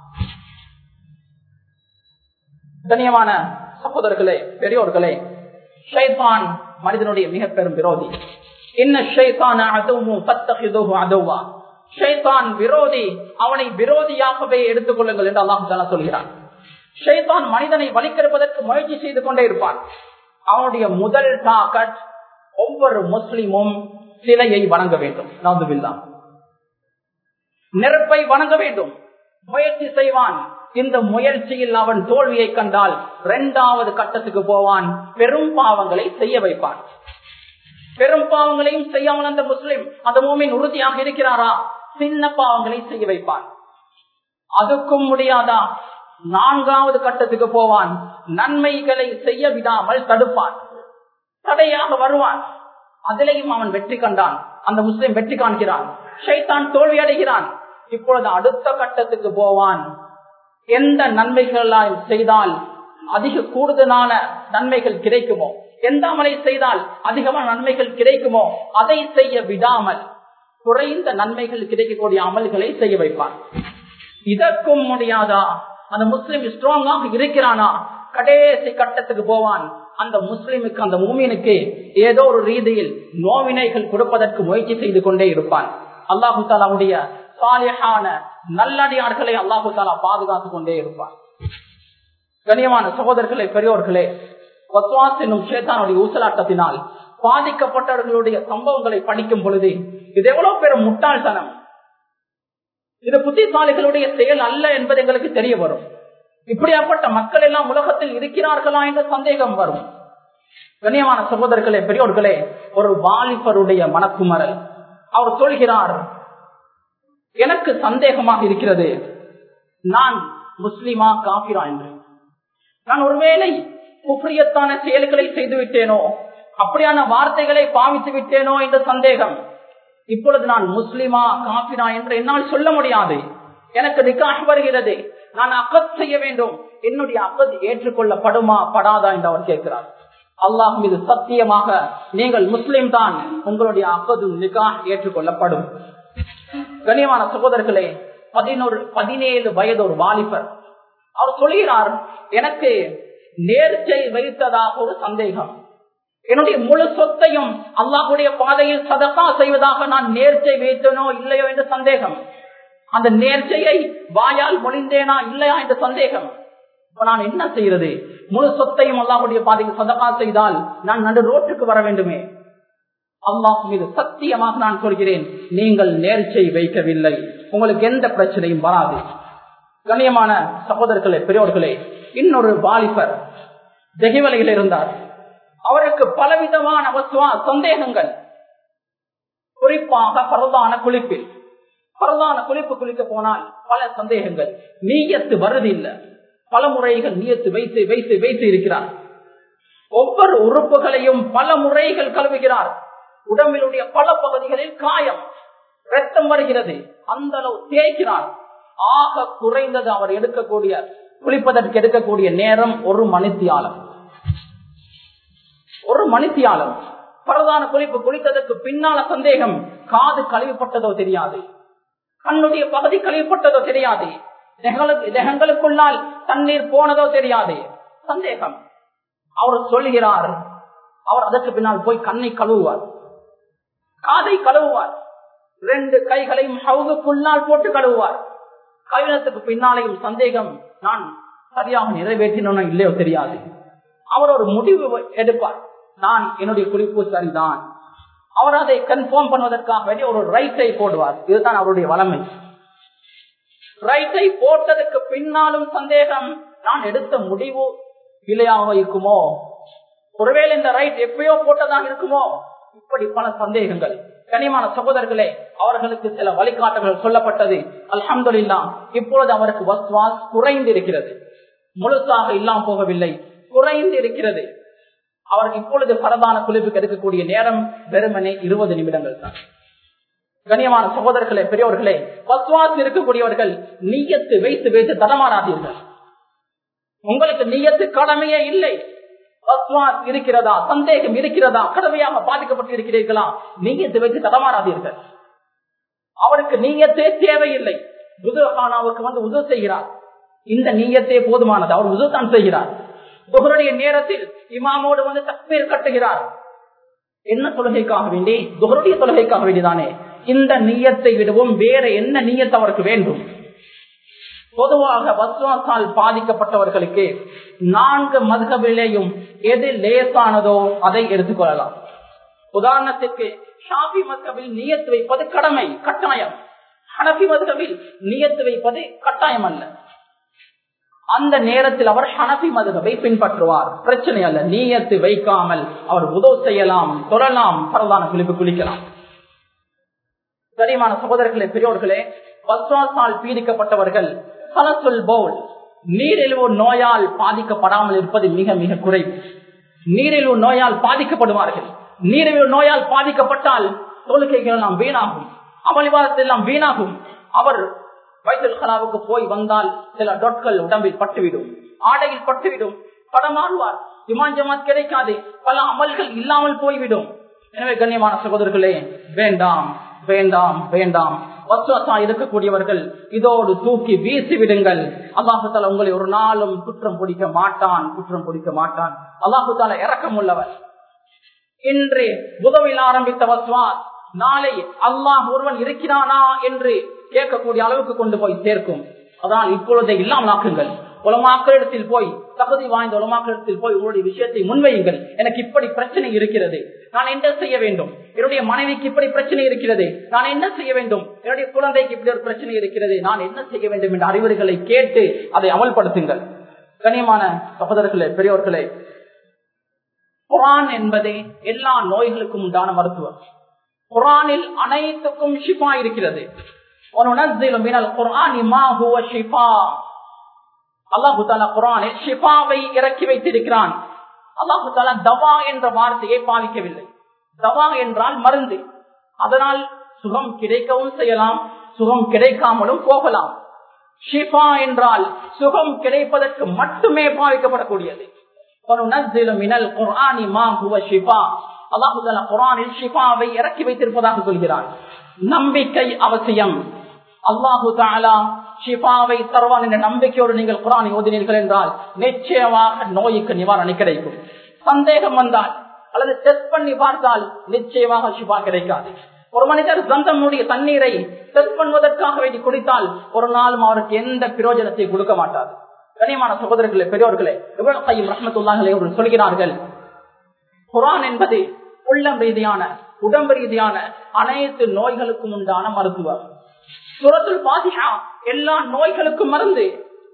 கண்ணியமான சகோதரர்களே, பெரியோர்களே, ஷைத்தான் மனிதனுடைய மிக பெரும் விரோதி. இன்ன ஷைத்தான அதுவும் ஃபத்தகிதுஹு அதுவா. ஷைத்தான் விரோதி, அவனை விரோதியாகவே எடுத்துக் கொள்ளுங்கள் என்று அல்லாஹ் தஆலா சொல்கிறான். ஷைத்தான் மனிதனை வலிக்கெடுப்பதற்கு முயற்சி செய்து கொண்டே இருப்பான். அவனுடைய முதல் டார்கெட் ஒவ்வொரு முஸ்லிமும் சிலையை வணங்க வேண்டும், நவுதுபில்லாஹ், நெருப்பை வணங்க வேண்டும் முயற்சி செய்வான். இந்த முயற்சியில் அவன் தோல்வியை கண்டால் 2வது கட்டத்துக்கு போவான், பெரும் பாவங்களை செய்ய வைப்பான். பெரும் பாவங்களையும் செய்யாமல் அந்த முஸ்லிம், அந்த மூமின் உறுதியாக இருக்கிறாரா, சின்ன பாவங்களை செய்ய வைப்பான். அதுக்கும் முடியாதா, 4வது கட்டத்துக்கு போவான், நன்மைகளை செய்ய விடாமல் தடுப்பான், தடையாக வருவான். அதிலேயும் அவன் வெற்றி கண்டான், அந்த முஸ்லிம் வெற்றி காண்கிறான், ஷைத்தான் தோல்வி அடைகிறான். இப்பொழுது அடுத்த கட்டத்துக்கு போவான், எந்த நன்மைகளால் செய்தால் அதிக கூடுதலான நன்மைகள் கிடைக்குமோ, எந்த அமலை செய்தால் அதிகமான நன்மைகள் கிடைக்குமோ அதை செய்ய விடாமல் குறைந்த நன்மைகள் கிடைக்கக்கூடிய அமல்களை செய்ய வைப்பான். இதற்கும் முடியாதா? அந்த முஸ்லிம் ஸ்ட்ராங்காக இருக்கிறானா? கடைசி கட்டத்துக்கு போவான். அந்த முஸ்லிமுக்கு, அந்த மூமினுக்கு ஏதோ ஒரு ரீதியில் நோவினைகள் கொடுப்பதற்கு முயற்சி செய்து கொண்டே இருப்பான். அல்லாஹு தாலாவுடைய சாலிஹான நல்லடியார்களை அல்லாஹு தாலா பாதுகாத்துக் கொண்டே இருப்பான். கண்ணியமான சகோதரர்களே, பெரியோர்களே, வஸ்வாஸ் என்னும் ஷைத்தானுடைய ஊசலாட்டத்தினால் பாதிக்கப்பட்டவர்களுடைய சம்பவங்களை படிக்கும் பொழுது இது எவ்வளவு பெரும் முட்டாள்தனம், இது புத்திசாலிகளுடைய செயல் அல்ல என்பது எங்களுக்கு தெரிய வரும். இப்படியாப்பட்ட மக்கள் எல்லாம் உலகத்தில் இருக்கிறார்களா என்ற சந்தேகம் வரும். கண்ணியமான சகோதரர்களே, பெரியோர்களே, ஒரு வாலிபருடைய மனக்குமரல். அவர் சொல்கிறார், எனக்கு சந்தேகமாக இருக்கிறது, நான் முஸ்லிமா காபிரா என்று. நான் ஒருவேளை குஃப்ரியத்தான செயல்களை செய்து விட்டேனோ, அப்படியான வார்த்தைகளை பாவித்து விட்டேனோ என்ற சந்தேகம். இப்பொழுது நான் முஸ்லிமா காபிரா என்று என்னால் சொல்ல முடியாது. எனக்கு நிக்காஹ் வருகிறது, நான் அகத் செய்ய வேண்டும். என்னுடைய அகத் ஏற்றுக்கொள்ளப்படுமா படாதா என்று அவர் கேட்கிறார். அல்லாஹ் மீது சத்தியமாக நீங்கள் முஸ்லிம் தான், உங்களுடைய அகது நிக்காஹ் ஏற்றுக்கொள்ளப்படும். கண்ணியமான சகோதரர்களே, 17 வயது ஒரு வாலிபர். அவர் சொல்கிறார், எனக்கு நேர்ச்சை வைத்ததாக ஒரு சந்தேகம். என்னுடைய முழு சொத்தையும் அல்லாஹ்வுடைய பாதையில் சதகா செய்வதாக நான் நேர்ச்சை வைத்தனோ இல்லையோ என்ற சந்தேகம். அந்த நேர்ச்சையை வாயால் மொழிந்தேனா இல்லையா என்ற சந்தேகம். நான் என்ன செய்யறது? முழு சொத்தையும் அல்லாஹ்வுடைய பாதையில் சதகா செய்தால் நான் நடு ரோட்டுக்கு வர வேண்டுமே. அல்லாஹ் மீது சத்தியமாக நான் சொல்கிறேன், நீங்கள் நேர்ச்சை வைக்கவில்லை, உங்களுக்கு எந்த பிரச்சனையும் வராது. கண்ணியமான சகோதரர்களே, பெரியோர்களே, இன்னொரு வாலிபர் ஜெகிவலையில் இருந்தார். அவருக்கு பலவிதமான சந்தேகங்கள், குறிப்பாக பரதான குளிப்பில். பரதான குளிப்பு குளிக்க போனால் பல சந்தேகங்கள். நீயத்து வருது இல்லை, பல முறைகள் நீயத்து வைத்து வைத்து வைத்து இருக்கிறார். ஒவ்வொரு உறுப்புகளையும் பல முறைகள் கழுவுகிறார். உடம்பினுடைய பல பகுதிகளில் காயம், ரத்தம் வருகிறது, அந்த அளவு தேய்க்கிறார். ஆக குறைந்தது அவர் எடுக்கக்கூடிய, குளிப்பதற்கு எடுக்கக்கூடிய நேரம் 1 மணித்தியாலம். 1 மணித்தியாலம். பரதான குளிப்பு குளித்ததற்கு பின்னால சந்தேகம், காது கழுவிப்பட்டதோ தெரியாது, கண்ணுடைய பகுதி கழுவிப்பட்டதோ தெரியாது, தேகங்களுக்குள்ளால் தண்ணீர் போனதோ தெரியாது, சந்தேகம். அவர் சொல்கிறார், அவர் அதற்கு பின்னால் போய் கண்ணை கழுவுவார், காதை கழுவுவார், 2 கைகளையும் ஹவுதுக்குள்ளால் போட்டு கழுவுவார். கழுவினத்துக்கு பின்னாலேயும் சந்தேகம், நான் சரியாக நிறைவேற்றினோ இல்லையோ தெரியாது. அவர் ஒரு முடிவு எடுப்பார், நான் என்னுடைய குளிப்பு சரிதான். அவர் அதை கன்ஃபார்ம் பண்ணுவதற்காக ஒரு ரைட்டை போடுவார். இதுதான் அவருடைய வளமை. ரைட்டை போட்டதுக்கு பின்னாலும் சந்தேகம், நான் எடுத்த முடிவு பிழையாக இருக்குமோ, ஒருவேளை இந்த ரைட் எப்பயோ போட்டதாக இருக்குமோ, இப்படி பல சந்தேகங்கள். கனிமான சகோதரர்களே, அவர்களுக்கு சில வழிகாட்டுகள் சொல்லப்பட்டது. அல்ஹம்துலில்லாஹ், இப்பொழுது அவருக்கு வஸ்வாஸ் குறைந்து இருக்கிறது. முழுசாக இல்லாமல் போகவில்லை, குறைந்து இருக்கிறது. அவருக்கு இப்பொழுது பரதான குளிப்புக்கு எடுக்கக்கூடிய நேரம் வெறுமனே 20 நிமிடங்கள் தான். கண்ணியமான சகோதரர்களே, பெரியவர்களே, வஸ்வாஸ் இருக்கக்கூடியவர்கள் நீயத்து வைத்து வைத்து தடமாறாதீர்கள். உங்களுக்கு நீயத்து கடமையே இல்லை. வஸ்வாஸ் இருக்கிறதா, சந்தேகம் இருக்கிறதா, கடமையாக பாதிக்கப்பட்டு இருக்கிறீர்களா, நீயத்து வைத்து தடமாறாதீர்கள். அவருக்கு நீயத்தே தேவையில்லை. உதுஹானாவுக்கு உது செய்கிறார், இந்த நீயத்தே போதுமானது, அவர் உது தான் செய்கிறார். துஹருடைய நேரத்தில் இமாமோடு தக்பீர் கட்டுகிறார். என்ன தொழுகைக்காக வேண்டி? துஹருடைய தொழுகைக்காக வேண்டிதானே. இந்த நீயத்தை விடவும் வேற என்ன நீயத்து அவருக்கு வேண்டும்? பொதுவாக வஸ்வாசால் பாதிக்கப்பட்டவர்களுக்கு 4 மத்ஹபிலேயும் எது லேசானதோ அதை எடுத்துக்கொள்ளலாம். உதாரணத்திற்கு ஷாஃபி மத்ஹபில் நியத்து வைப்பது கடமை, கட்டாயம். ஹனஃபி மத்ஹபில் நியத்து வைப்பது கட்டாயம் அல்ல. அந்த நேரத்தில் அவர் ஹனஃபி மத்ஹபை பின்பற்றுவார், பிரச்சனை அல்ல. நியத்து வைக்காமல் அவர் உதோ செய்யலாம், தொழலாம், பரதான குளிப்பு குளிக்கலாம். சரியான சகோதரர்களே, பெரியோர்களே, வஸ்வாசால் பீடிக்கப்பட்டவர்கள் சலசுல் பவுல், நீரிழிவு நோயால் பாதிக்கப்படாமல் இருப்பது மிக மிக குறைவு. நீரிழிவு நோயால் பாதிக்கப்படுவார்கள். நீரிழிவு நோயால் பாதிக்கப்பட்டால் தொழுகைகள் எல்லாம் வீணாகும், அமளிவாதத்தில் எல்லாம் வீணாகும். அவர் பைத்துல் கலாவுக்கு போய் வந்தால் சில டொட்கள் உடம்பில் பட்டுவிடும், ஆடையில் பட்டுவிடும். படமாறுவார், இமாம் ஜமாத் கிடைக்காது, பல அமல்கள் இல்லாமல் போய்விடும். எனவே கண்ணியமான சகோதரர்களே, வேண்டாம் வேண்டாம் வேண்டாம். வஸ்வாசா இருக்கக்கூடியவர்கள் இதோடு தூக்கி வீசி விடுங்கள். அல்லாஹு தஆலா உங்களை ஒரு நாளும் குற்றம் பிடிக்க மாட்டான், குற்றம் பிடிக்க மாட்டான். அல்லாஹு தஆலா இரக்கம் உள்ளவர். இன்று உதவியில் ஆரம்பித்த வஸ்வாஸ் நாளை அல்லாஹ் ஒருவன் இருக்கிறானா என்று கேட்கக்கூடிய அளவுக்கு கொண்டு போய் சேர்க்கும். அதனால் இப்பொழுதே இல்லாமல் ஆக்குங்கள். உலமாக்களிடத்தில் போய், தகுதி வாய்ந்த உலமாக்களிடத்தில் போய் உங்களுடைய விஷயத்தை முன்வையுங்கள். எனக்கு இப்படி பிரச்சனை இருக்கிறது, நான் என்ன செய்ய வேண்டும்? என்னுடைய மனைவிக்கு இப்படி பிரச்சனை இருக்கிறது, நான் என்ன செய்ய வேண்டும்? என்னுடைய குழந்தைக்கு இப்படி ஒரு பிரச்சனை இருக்கிறது, நான் என்ன செய்ய வேண்டும் என்ற அறிவுரைகளை கேட்டு அதை அமல்படுத்துங்கள். கண்ணியமான சகோதரர்களே, பெரியோர்களே, குர்ஆன் என்பது எல்லா நோய்களுக்கும் உண்டான மருத்துவம். குர்ஆனில் அனைத்துக்கும் ஷிஃபா இருக்கிறது. وَنُنَزِّلُ مِنَ الْقُرْآنِ مَا هُوَ شِفَاءٌ. அல்லாஹு தஆலா குர்ஆனில் ஷிஃபாவை இறக்கி வைத்திருக்கிறான். அல்லாஹு தஆலா தவா என்ற வார்த்தையை பாவிக்கவில்லை. தவா என்றால் மருந்து. அதனால் சுகம் கிடைக்கவும் செய்யலாம், சுகம் கிடைக்காமலும் போகலாம். ஷிஃபா என்றால் சுகம் கிடைப்பதற்கு மட்டுமே பாவிக்கப்படக்கூடியது. وَنُنَزِّلُ مِنَ الْقُرْآنِ مَا هُوَ شِفَاءٌ. அல்லாஹு தஆலா குர்ஆனில் ஷிஃபாவை இறக்கி வைத்திருப்பதாக சொல்கிறான். நம்பிக்கை அவசியம். அல்லாஹு தஆலா ஷிஃபாவை தருவான் என்ற நம்பிக்கையோடு நீங்கள் குர்ஆனை ஓதினீர்கள் என்றால் நிச்சயமாக நோய்க்கு நிவாரணை கிடைக்கும். சந்தேகம் வந்தால் அல்லது டெஸ்ட் பண்ணி பார்த்தால் நிச்சயமாக ஷிஃபா கிடைக்காது. ஒரு மனிதர் ஜம்சமுடைய தண்ணீரை டெஸ்ட் பண்ணுவதற்காக வேண்டி குடித்தால் ஒரு நாளும் அவருக்கு எந்த பிரயோஜனத்தை கொடுக்க மாட்டார். கண்ணியமான சகோதரர்களே, பெரியோர்களே, இப்னு கய்யிம் ரஹ்மத்துல்லாஹி அலைஹி அவர்கள் சொல்கிறார்கள், குர்ஆன் என்பது உள்ளம் ரீதியான, உடம்பு ரீதியான அனைத்து நோய்களுக்கும் உண்டான மருத்துவம். சூரத்துல் ஃபாத்திஹா எல்லா நோய்களுக்கும் மருந்து.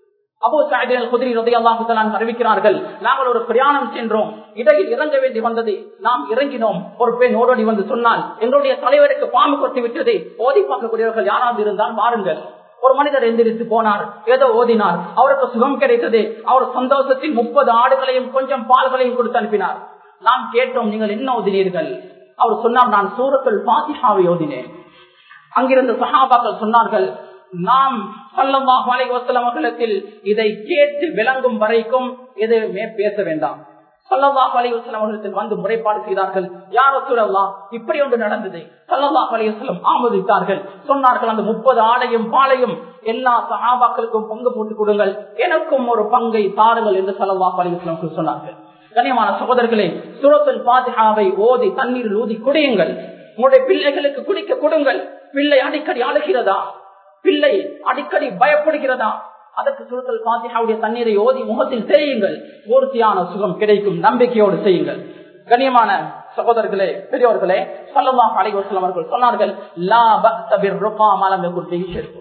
அபூ சயீத் அல்-குத்ரி ரலியல்லாஹு தஆலா அறிவிக்கிறார்கள், நாங்கள் ஒரு பிரயாணம் சென்றோம், இடையில் இறங்க வேண்டி வந்தது, நாம் இறங்கினோம். ஒரு பெண் ஓடோடி வந்து சொன்னால், எங்களுடைய தலைவருக்கு பாம்பு கொத்தி விட்டது, ஓதி பார்க்கக்கூடியவர்கள் யாராவது இருந்தால் வாருங்கள். ஒரு மனிதர் எந்திரித்து போனார், ஏதோ ஓதினார், அவருக்கு சுகம் கிடைத்தது. அவர் சந்தோஷத்தில் 30 ஆடுகளையும் கொஞ்சம் பால்களையும் கொடுத்து அனுப்பினார். நாம் கேட்டோம், நீங்கள் என்ன ஓதினீர்கள்? அவர் சொன்னார், நான் சூரத்துல் ஃபாத்திஹாவை ஓதினேன். அங்கிருந்த சஹாபாக்கள் சொன்னார்கள், நாம் ஸல்லல்லாஹு அலைஹி வஸல்லம் அவர்களிடத்தில் இதை கேட்டு விளங்கும் வரைக்கும் எதுவுமே பேச வேண்டாம். ஸல்லல்லாஹு அலைஹி வஸல்லம் அவர்களிடத்தில் வந்து முறைப்பாடு செய்தார்கள், யா ரசூலல்லாஹ், இப்படி ஒன்று நடந்தது. ஸல்லல்லாஹு அலைஹி வஸல்லம் ஆமோதித்தார்கள். சொன்னார்கள், அந்த 30 ஆடையும் பாலையும் எல்லா சஹாபாக்களுக்கும் பங்கு போட்டுக் கொடுங்கள், எனக்கும் ஒரு பங்கை தாருங்கள் என்று ஸல்லல்லாஹு அலைஹி வஸல்லம் சொன்னார்கள். கண்ணியமான சகோதரர்களே, சூரத்துல் ஃபாத்திஹாவை ஓதி தண்ணீரில் ஊதி குடியுங்கள். உங்களுடைய பிள்ளைகளுக்கு குடிக்க கொடுங்கள். பிள்ளை அடிக்கடி அழுகிறதா, பிள்ளை அடிக்கடி பயப்படுகிறதா, அதற்கு சூரத்துல் ஃபாத்திஹாவுடைய தண்ணீரை ஓதி முகத்தில் செய்யுங்கள், பூர்த்தியான சுகம் கிடைக்கும். நம்பிக்கையோடு செய்யுங்கள். கண்ணியமான சகோதரர்களே, பெரியோர்களே, ஸல்லல்லாஹு அலைஹி வஸல்லம் அவர்கள் சொன்னார்கள், லா பஅஸ பிர்ருகா மா லம் யகுன் ஃபீஹி ஷிர்க்.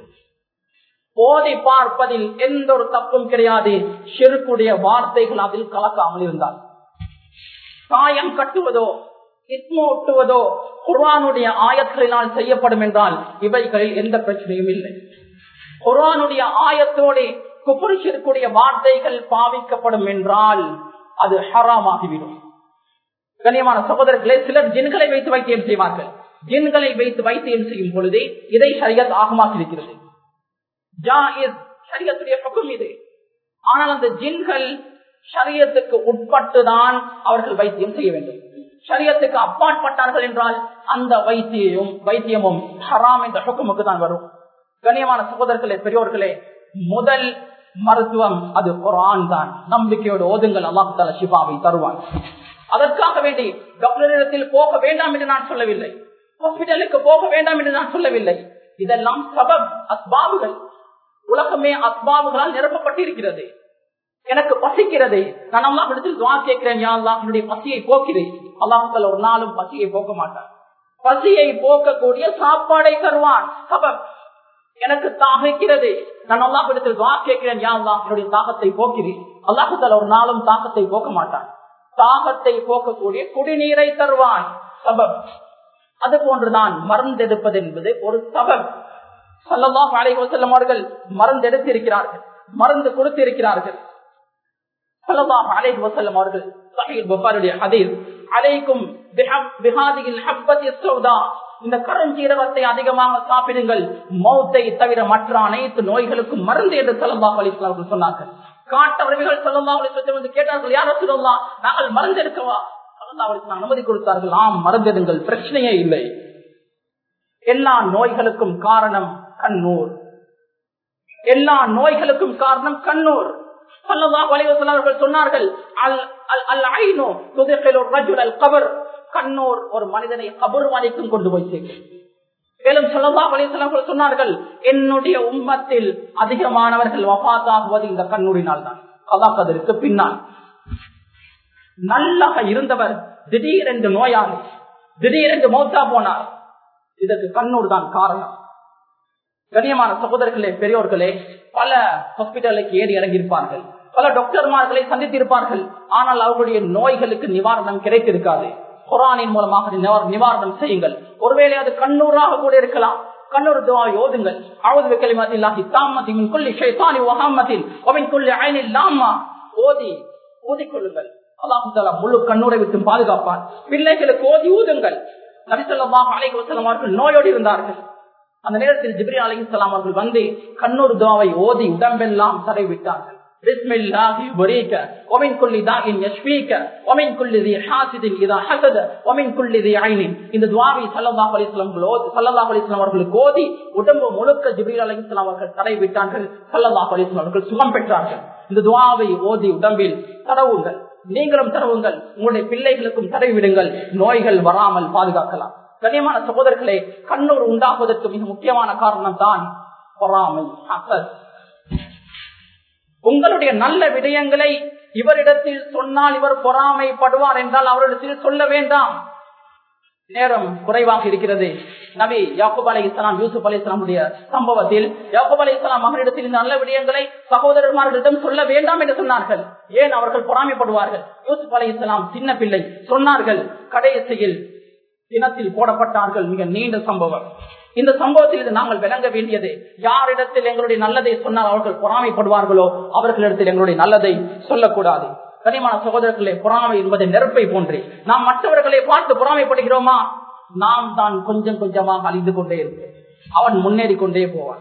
ஓதி பார்ப்பதில் எந்த ஒரு தப்பும் கிடையாது, ஷிர்க்குடைய வார்த்தைகள் அதில் கலக்காமல் இருந்தால். காயம் கட்டுவதோ இஸ்மூட்டுவதோ குர்ஆனுடைய ஆயத்தினால் செய்யப்படும் என்றால் இவைகளில் எந்த பிரச்சனையும் இல்லை. குர்ஆனுடைய ஆயத்தோடு குஃப்ர் ஷிர்க்குடைய வார்த்தைகள் பாவிக்கப்படும் என்றால் அது ஹராமாகிவிடும். கண்ணியமான சகோதரர்களே, சிலர் ஜின்களை வைத்து வைத்தியம் செய்வார்கள். ஜின்களை வைத்து வைத்தியம் செய்யும் பொழுது இதை ஷரியத் ஆகமாக்கி இருக்கிறது. ஜாயிஸ், ஷரியத்துடைய ஹுக்ம் இது. ஆனால் அந்த ஜின்கள் ஷரியத்துக்கு உட்பட்டுதான் அவர்கள் வைத்தியம் செய்ய வேண்டும். ஷரியத்துக்கு அப்பாற்பட்டார்கள் என்றால் அந்த வைத்தியமும் ஹராம் என்ற ஹுக்முக்கு தான் வரும். கண்ணியமான சகோதரர்களே, பெரியோர்களே, முதல் மருத்துவம் அது குர்ஆன் தான். நம்பிக்கையோடு ஓதுங்கள், அல்லாஹ் தஆலா ஷிஃபாவை தருவான். அதற்காக வேண்டி டாக்டரிடத்தில் போக வேண்டாம் என்று நான் சொல்லவில்லை, ஹாஸ்பிட்டலுக்கு போக வேண்டாம் என்று நான் சொல்லவில்லை. இதெல்லாம் சபப், அஸ்பாபுகள். உலகமே அஸ்பாபுகளால் நிரப்பப்பட்டிருக்கிறது. எனக்கு பசிக்கிறது, நான் அல்லாஹ்விடத்தில் துஆ கேட்கிறேன், யா அல்லாஹ் என்னுடைய பசியை போக்கிறேன். அல்லாஹ் தஆலா ஒரு நாளும் பசியை போக்க மாட்டான். பசியை போக்கக்கூடிய சாப்பாடை தருவான். சபப். எனக்கு தாகிக்கிறது, நான் அல்லாஹ்விடத்தில் துஆ கேட்கிறேன், யா அல்லாஹ் என்னுடைய தாகத்தை போக்கிறேன். அல்லாஹ் தஆலா ஒரு நாளும் தாகத்தை போக்க மாட்டான். தாகத்தை போக்கக்கூடிய குடிநீரை தருவான். சபப். அது போன்றுதான் மருந்தெடுப்பது என்பது ஒரு சபப். ஸல்லல்லாஹு அலைஹி வஸல்லம் அவர்கள் மருந்தெடுத்திருக்கிறார்கள், மருந்து கொடுத்திருக்கிறார்கள். ஸல்லல்லாஹு அலைஹி வஸல்லம் அவர்கள் ஸஹீஹ் புகாரியுடைய ஹதீஸ், அலைக்கும் பிஹாதில் ஹப்பத்தி ஸௌதா, இந்த கருஞ்சீரகத்தை அதிகமாக சாப்பிடுங்கள், மௌத்தை தவிர மற்ற அனைத்து நோய்களுக்கும் மருந்து என்று ஸல்லல்லாஹு அலைஹி வஸல்லம் அவர்கள் சொன்னார்கள். காட்டவர்கள் ஸல்லல்லாஹு அலைஹி வஸல்லம் வந்து கேட்டார்கள், யா ரசூலல்லாஹ், நாங்கள் மறந்திருக்கவா? ஸல்லல்லாஹு அலைஹி வஸல்லம் அனுமதி கொடுத்தார்கள். ஆம், மறந்திடுங்கள், பிரச்சனையே இல்லை. எல்லா நோய்களுக்கும் காரணம் கண்ணூர். எல்லா நோய்களுக்கும் காரணம் கண்ணூர். ஸல்லல்லாஹு அலைஹி வஸல்லம் அவர்கள் சொன்னார்கள், அல் ஐனு துத்கிலு الرجل القبر. கண்ணூர் ஒரு மனிதனை கபர் வரைக்கும் கொண்டு போய் சேர்க்கும். மேலும் ஸல்லல்லாஹு அலைஹி வஸல்லம் அவர்கள் சொன்னார்கள், என்னுடைய உம்மத்தில் அதிகமானவர்கள் வஃபாத்தாகுவது இந்த கண்ணூரினால் தான். கதாகதருக்கு பின்னால் நல்லா இருந்தவர் திடீரென்று நோயாளி, திடீரென்று மௌத்தா போனார். இதற்கு கண்ணூர் தான் காரணம். கண்ணியமான சகோதரர்களே, பெரியோர்களே, பல ஹாஸ்பிட்டலுக்கு ஏறி இறங்கியிருப்பார்கள், பல டாக்டர்மார்களை சந்தித்திருப்பார்கள். ஆனால் அவர்களுடைய நோய்களுக்கு நிவாரணம் கிடைத்திருக்காது. குர்ஆனின் மூலமாக நிவாரணம் செய்யுங்கள். ஒருவேளை அது கண்ணூராக கூட இருக்கலாம். கண்ணூர் துஆவை ஓதுங்கள். அஊது பிகலிமாத்தில்லாஹி தாம்மத்தி மின் குல்லி ஷைத்தானி வ ஹம்மத்தின் வ மின் குல்லி ஐனில் லாம்மா. ஓதிக்கொள்ளுங்கள். அல்லாஹ் தஆலா முழு கண்ணூரை விட்டு பாதுகாப்பான். பிள்ளைகளுக்கு ஓதி ஊதுங்கள். நபி ஸல்லல்லாஹு அலைஹி வஸல்லம் அவர்கள் நோயோடு இருந்தார்கள். அந்த நேரத்தில் ஜிப்ரீல் அலைஹிஸ்ஸலாம் அவர்கள் வந்து கண்ணூர் துஆவை ஓதி உடம்பெல்லாம் தடவி விட்டார்கள். பிஸ்மில்லாஹி வபரக வ மின் குல்லி தாஇன் யஷ்ஃபீக வ மின் குல்லி தி ஹாசிதின் இதா ஹஸத வ மின் குல்லி தி ஐனின். இந்த துஆவை ஸல்லல்லாஹு அலைஹி வஸல்லம் அவர்கள் ஓதி உடம்பு முழுக்க ஜிப்ரீல் அலைஹிஸ்ஸலாம் அவர்கள் தடவி விட்டார்கள். ஸல்லல்லாஹு அலைஹி வஸல்லம் அவர்கள் சுகம் பெற்றார்கள். இந்த துஆவை ஓதி உடம்பில் தடவுங்கள். நீங்களும் தடவுங்கள். உங்களுடைய பிள்ளைகளுக்கும் தடவி விடுங்கள். நோய்கள் வராமல் பாதுகாக்கலாம். கண்ணியமான சகோதரர்களே, கண்ணூர் உண்டாகுவதற்கு மிக முக்கியமான காரணம் தான் பொறாமை, ஹஸத். உங்களுடைய நல்ல விடயங்களை இவரிடத்தில் சொன்னால் இவர் பொறாமைப்படுவார் என்றால் அவரிடத்தில் சொல்ல வேண்டாம். நேரம் குறைவாக இருக்கிறது. நபி யாக்கூப் அலைஹிஸ்ஸலாம் யூசுப் அலைஹிஸ்ஸலாமுடைய சம்பவத்தில் யாக்கூப் அலைஹிஸ்ஸலாம் மகனிடத்தில் இந்த நல்ல விடயங்களை சகோதரர்மார்களிடம் சொல்ல வேண்டாம் என்று சொன்னார்கள். ஏன் அவர்கள் பொறாமைப்படுவார்கள்? யூசுப் அலைஹிஸ்ஸலாம் சின்ன பிள்ளை சொன்னார்கள். கடைசியில் தினத்தில் போடப்பட்டார்கள். மிக நீண்ட சம்பவம். இந்த சம்பவத்தில் இது நாங்கள் விளங்க வேண்டியது, யாரிடத்தில் எங்களுடைய நல்லதை சொன்னால் அவர்கள் பொறாமைப்படுவார்களோ அவர்களிடத்தில் எங்களுடைய நல்லதை சொல்லக்கூடாது. கனிமான சகோதரர்களே, பொறாமை என்பதை நெருப்பை போன்றே. நாம் மற்றவர்களை பார்த்து பொறாமைப்படுகிறோமா, நாம் தான் கொஞ்சம் கொஞ்சமாக அழிந்து கொண்டே இருப்போம். அவன் முன்னேறி கொண்டே போவான்.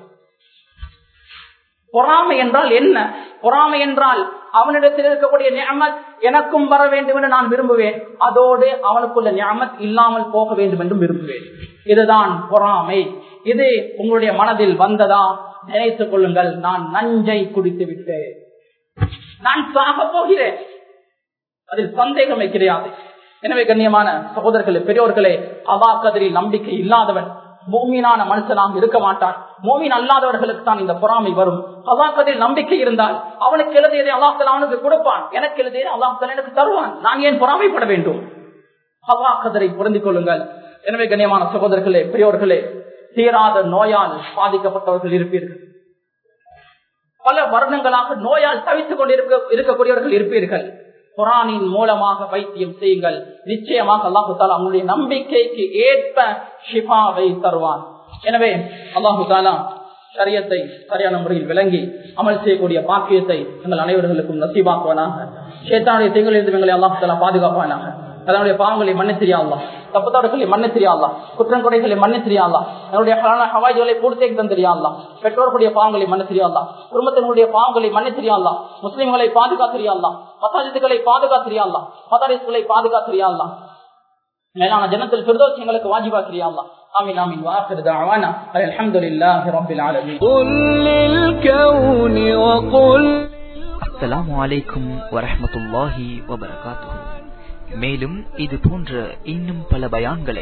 பொறாமை என்றால் என்ன? பொறாமை என்றால் அவனிடத்தில் இருக்கக்கூடிய நிஅமத் எனக்கும் வர வேண்டும் என்று நான் விரும்புவேன், அதோடு அவனுக்குள்ள நிஅமத் இல்லாமல் போக வேண்டும் என்றும் விரும்புவேன். இதுதான் பொறாமை. இது உங்களுடைய மனதில் வந்ததா நினைத்துக் கொள்ளுங்கள், நான் நஞ்சை குடித்து விட்டேன், நான் சாக போகிறேன், அதில் சந்தேகமே கிடையாது. எனவே கண்ணியமான சகோதரர்களே, பெரியோர்களே, அல்லாஹ் கதரில் நம்பிக்கை இல்லாதவன் மூமினான மனுஷனாக இருக்க மாட்டான். மூமின் அல்லாதவர்களுக்கு தான் இந்த பொறாமை வரும். அல்லாஹ் கதரில் நம்பிக்கை இருந்தால் அவனுக்கு எழுதியதை அல்லாஹ் தஆலா அவனுக்கு கொடுப்பான், எனக்கு எழுதியதை அல்லாஹ் தஆலா எனக்கு தருவான். நான் ஏன் பொறாமைப்பட வேண்டும்? அல்லாஹ் கதரை புரிந்து கொள்ளுங்கள். எனவே கண்ணியமான சகோதரர்களே, பெரியோர்களே, தீராத நோயால் பாதிக்கப்பட்டவர்கள் இருப்பீர்கள். பல வருடங்களாக நோயால் தவித்துக் கொண்டு இருக்கக்கூடியவர்கள் இருப்பீர்கள். குர்ஆனின் மூலமாக வைத்தியம் செய்யுங்கள். நிச்சயமாக அல்லாஹ் தஆலா உங்களுடைய நம்பிக்கைக்கு ஏற்ப ஷிஃபாவை தருவான். எனவே அல்லாஹ் தஆலா ஷரியத்தை சரியான முறையில் விளங்கி அமல் செய்யக்கூடிய பாக்கியத்தை எங்கள் அனைவர்களுக்கும் நசீபாக்குவானாக. ஷைத்தானுடைய தீங்கிலிருந்து எங்களை அல்லாஹ் தஆலா பாதுகாப்பானாக. அதனுடைய பாவங்களை மன்னித்திரியா அல்லாஹ், தப்புத்தவர்களை மன்னித்திரியா அல்லாஹ், குற்றம் குறைகளை மன்னித்திரியா அல்லாஹ், என்னுடைய ஹவாய்களை பூர்த்தி தந்திரியா அல்லாஹ், பெற்றோர்களுடைய பாவங்களை மன்னித்திரியா அல்லாஹ், குடும்பத்தினுடைய பாவங்களை மன்னித்திரியா அல்லாஹ், முஸ்லிம்களை பாதுகாத்திரியா அல்லாஹ், மசாஜிதுகளை பாதுகாத்திரியா அல்லாஹ், மதரஸ்களை பாதுகாத்திரியா அல்லாஹ், மேலான ஜன்னத்துல் ஃபிர்தௌஸ் எங்களுக்கு வாஜிபாக்கிரியா அல்லாஹ். ஆமீன் ஆமீன். வஆகிரு தஅவானா அல்ஹம்துலில்லாஹி ரப்பில் ஆலமீன். குல் லில் கௌனி வ குல். அஸ்ஸலாமு அலைக்கும் வரஹ்மத்துல்லாஹி வ பரகாத்துஹு. மேலும் இது போன்ற இன்னும் பல பயான்களை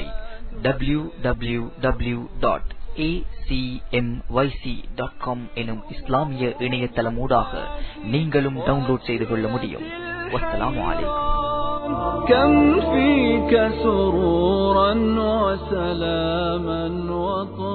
www.acmyc.com எனும் இஸ்லாமிய இணையதளமூடாக நீங்களும் டவுன்லோட் செய்து கொள்ள முடியும். வஸ்ஸலாமு அலைக்கும். كم فيك سرورا وسلاما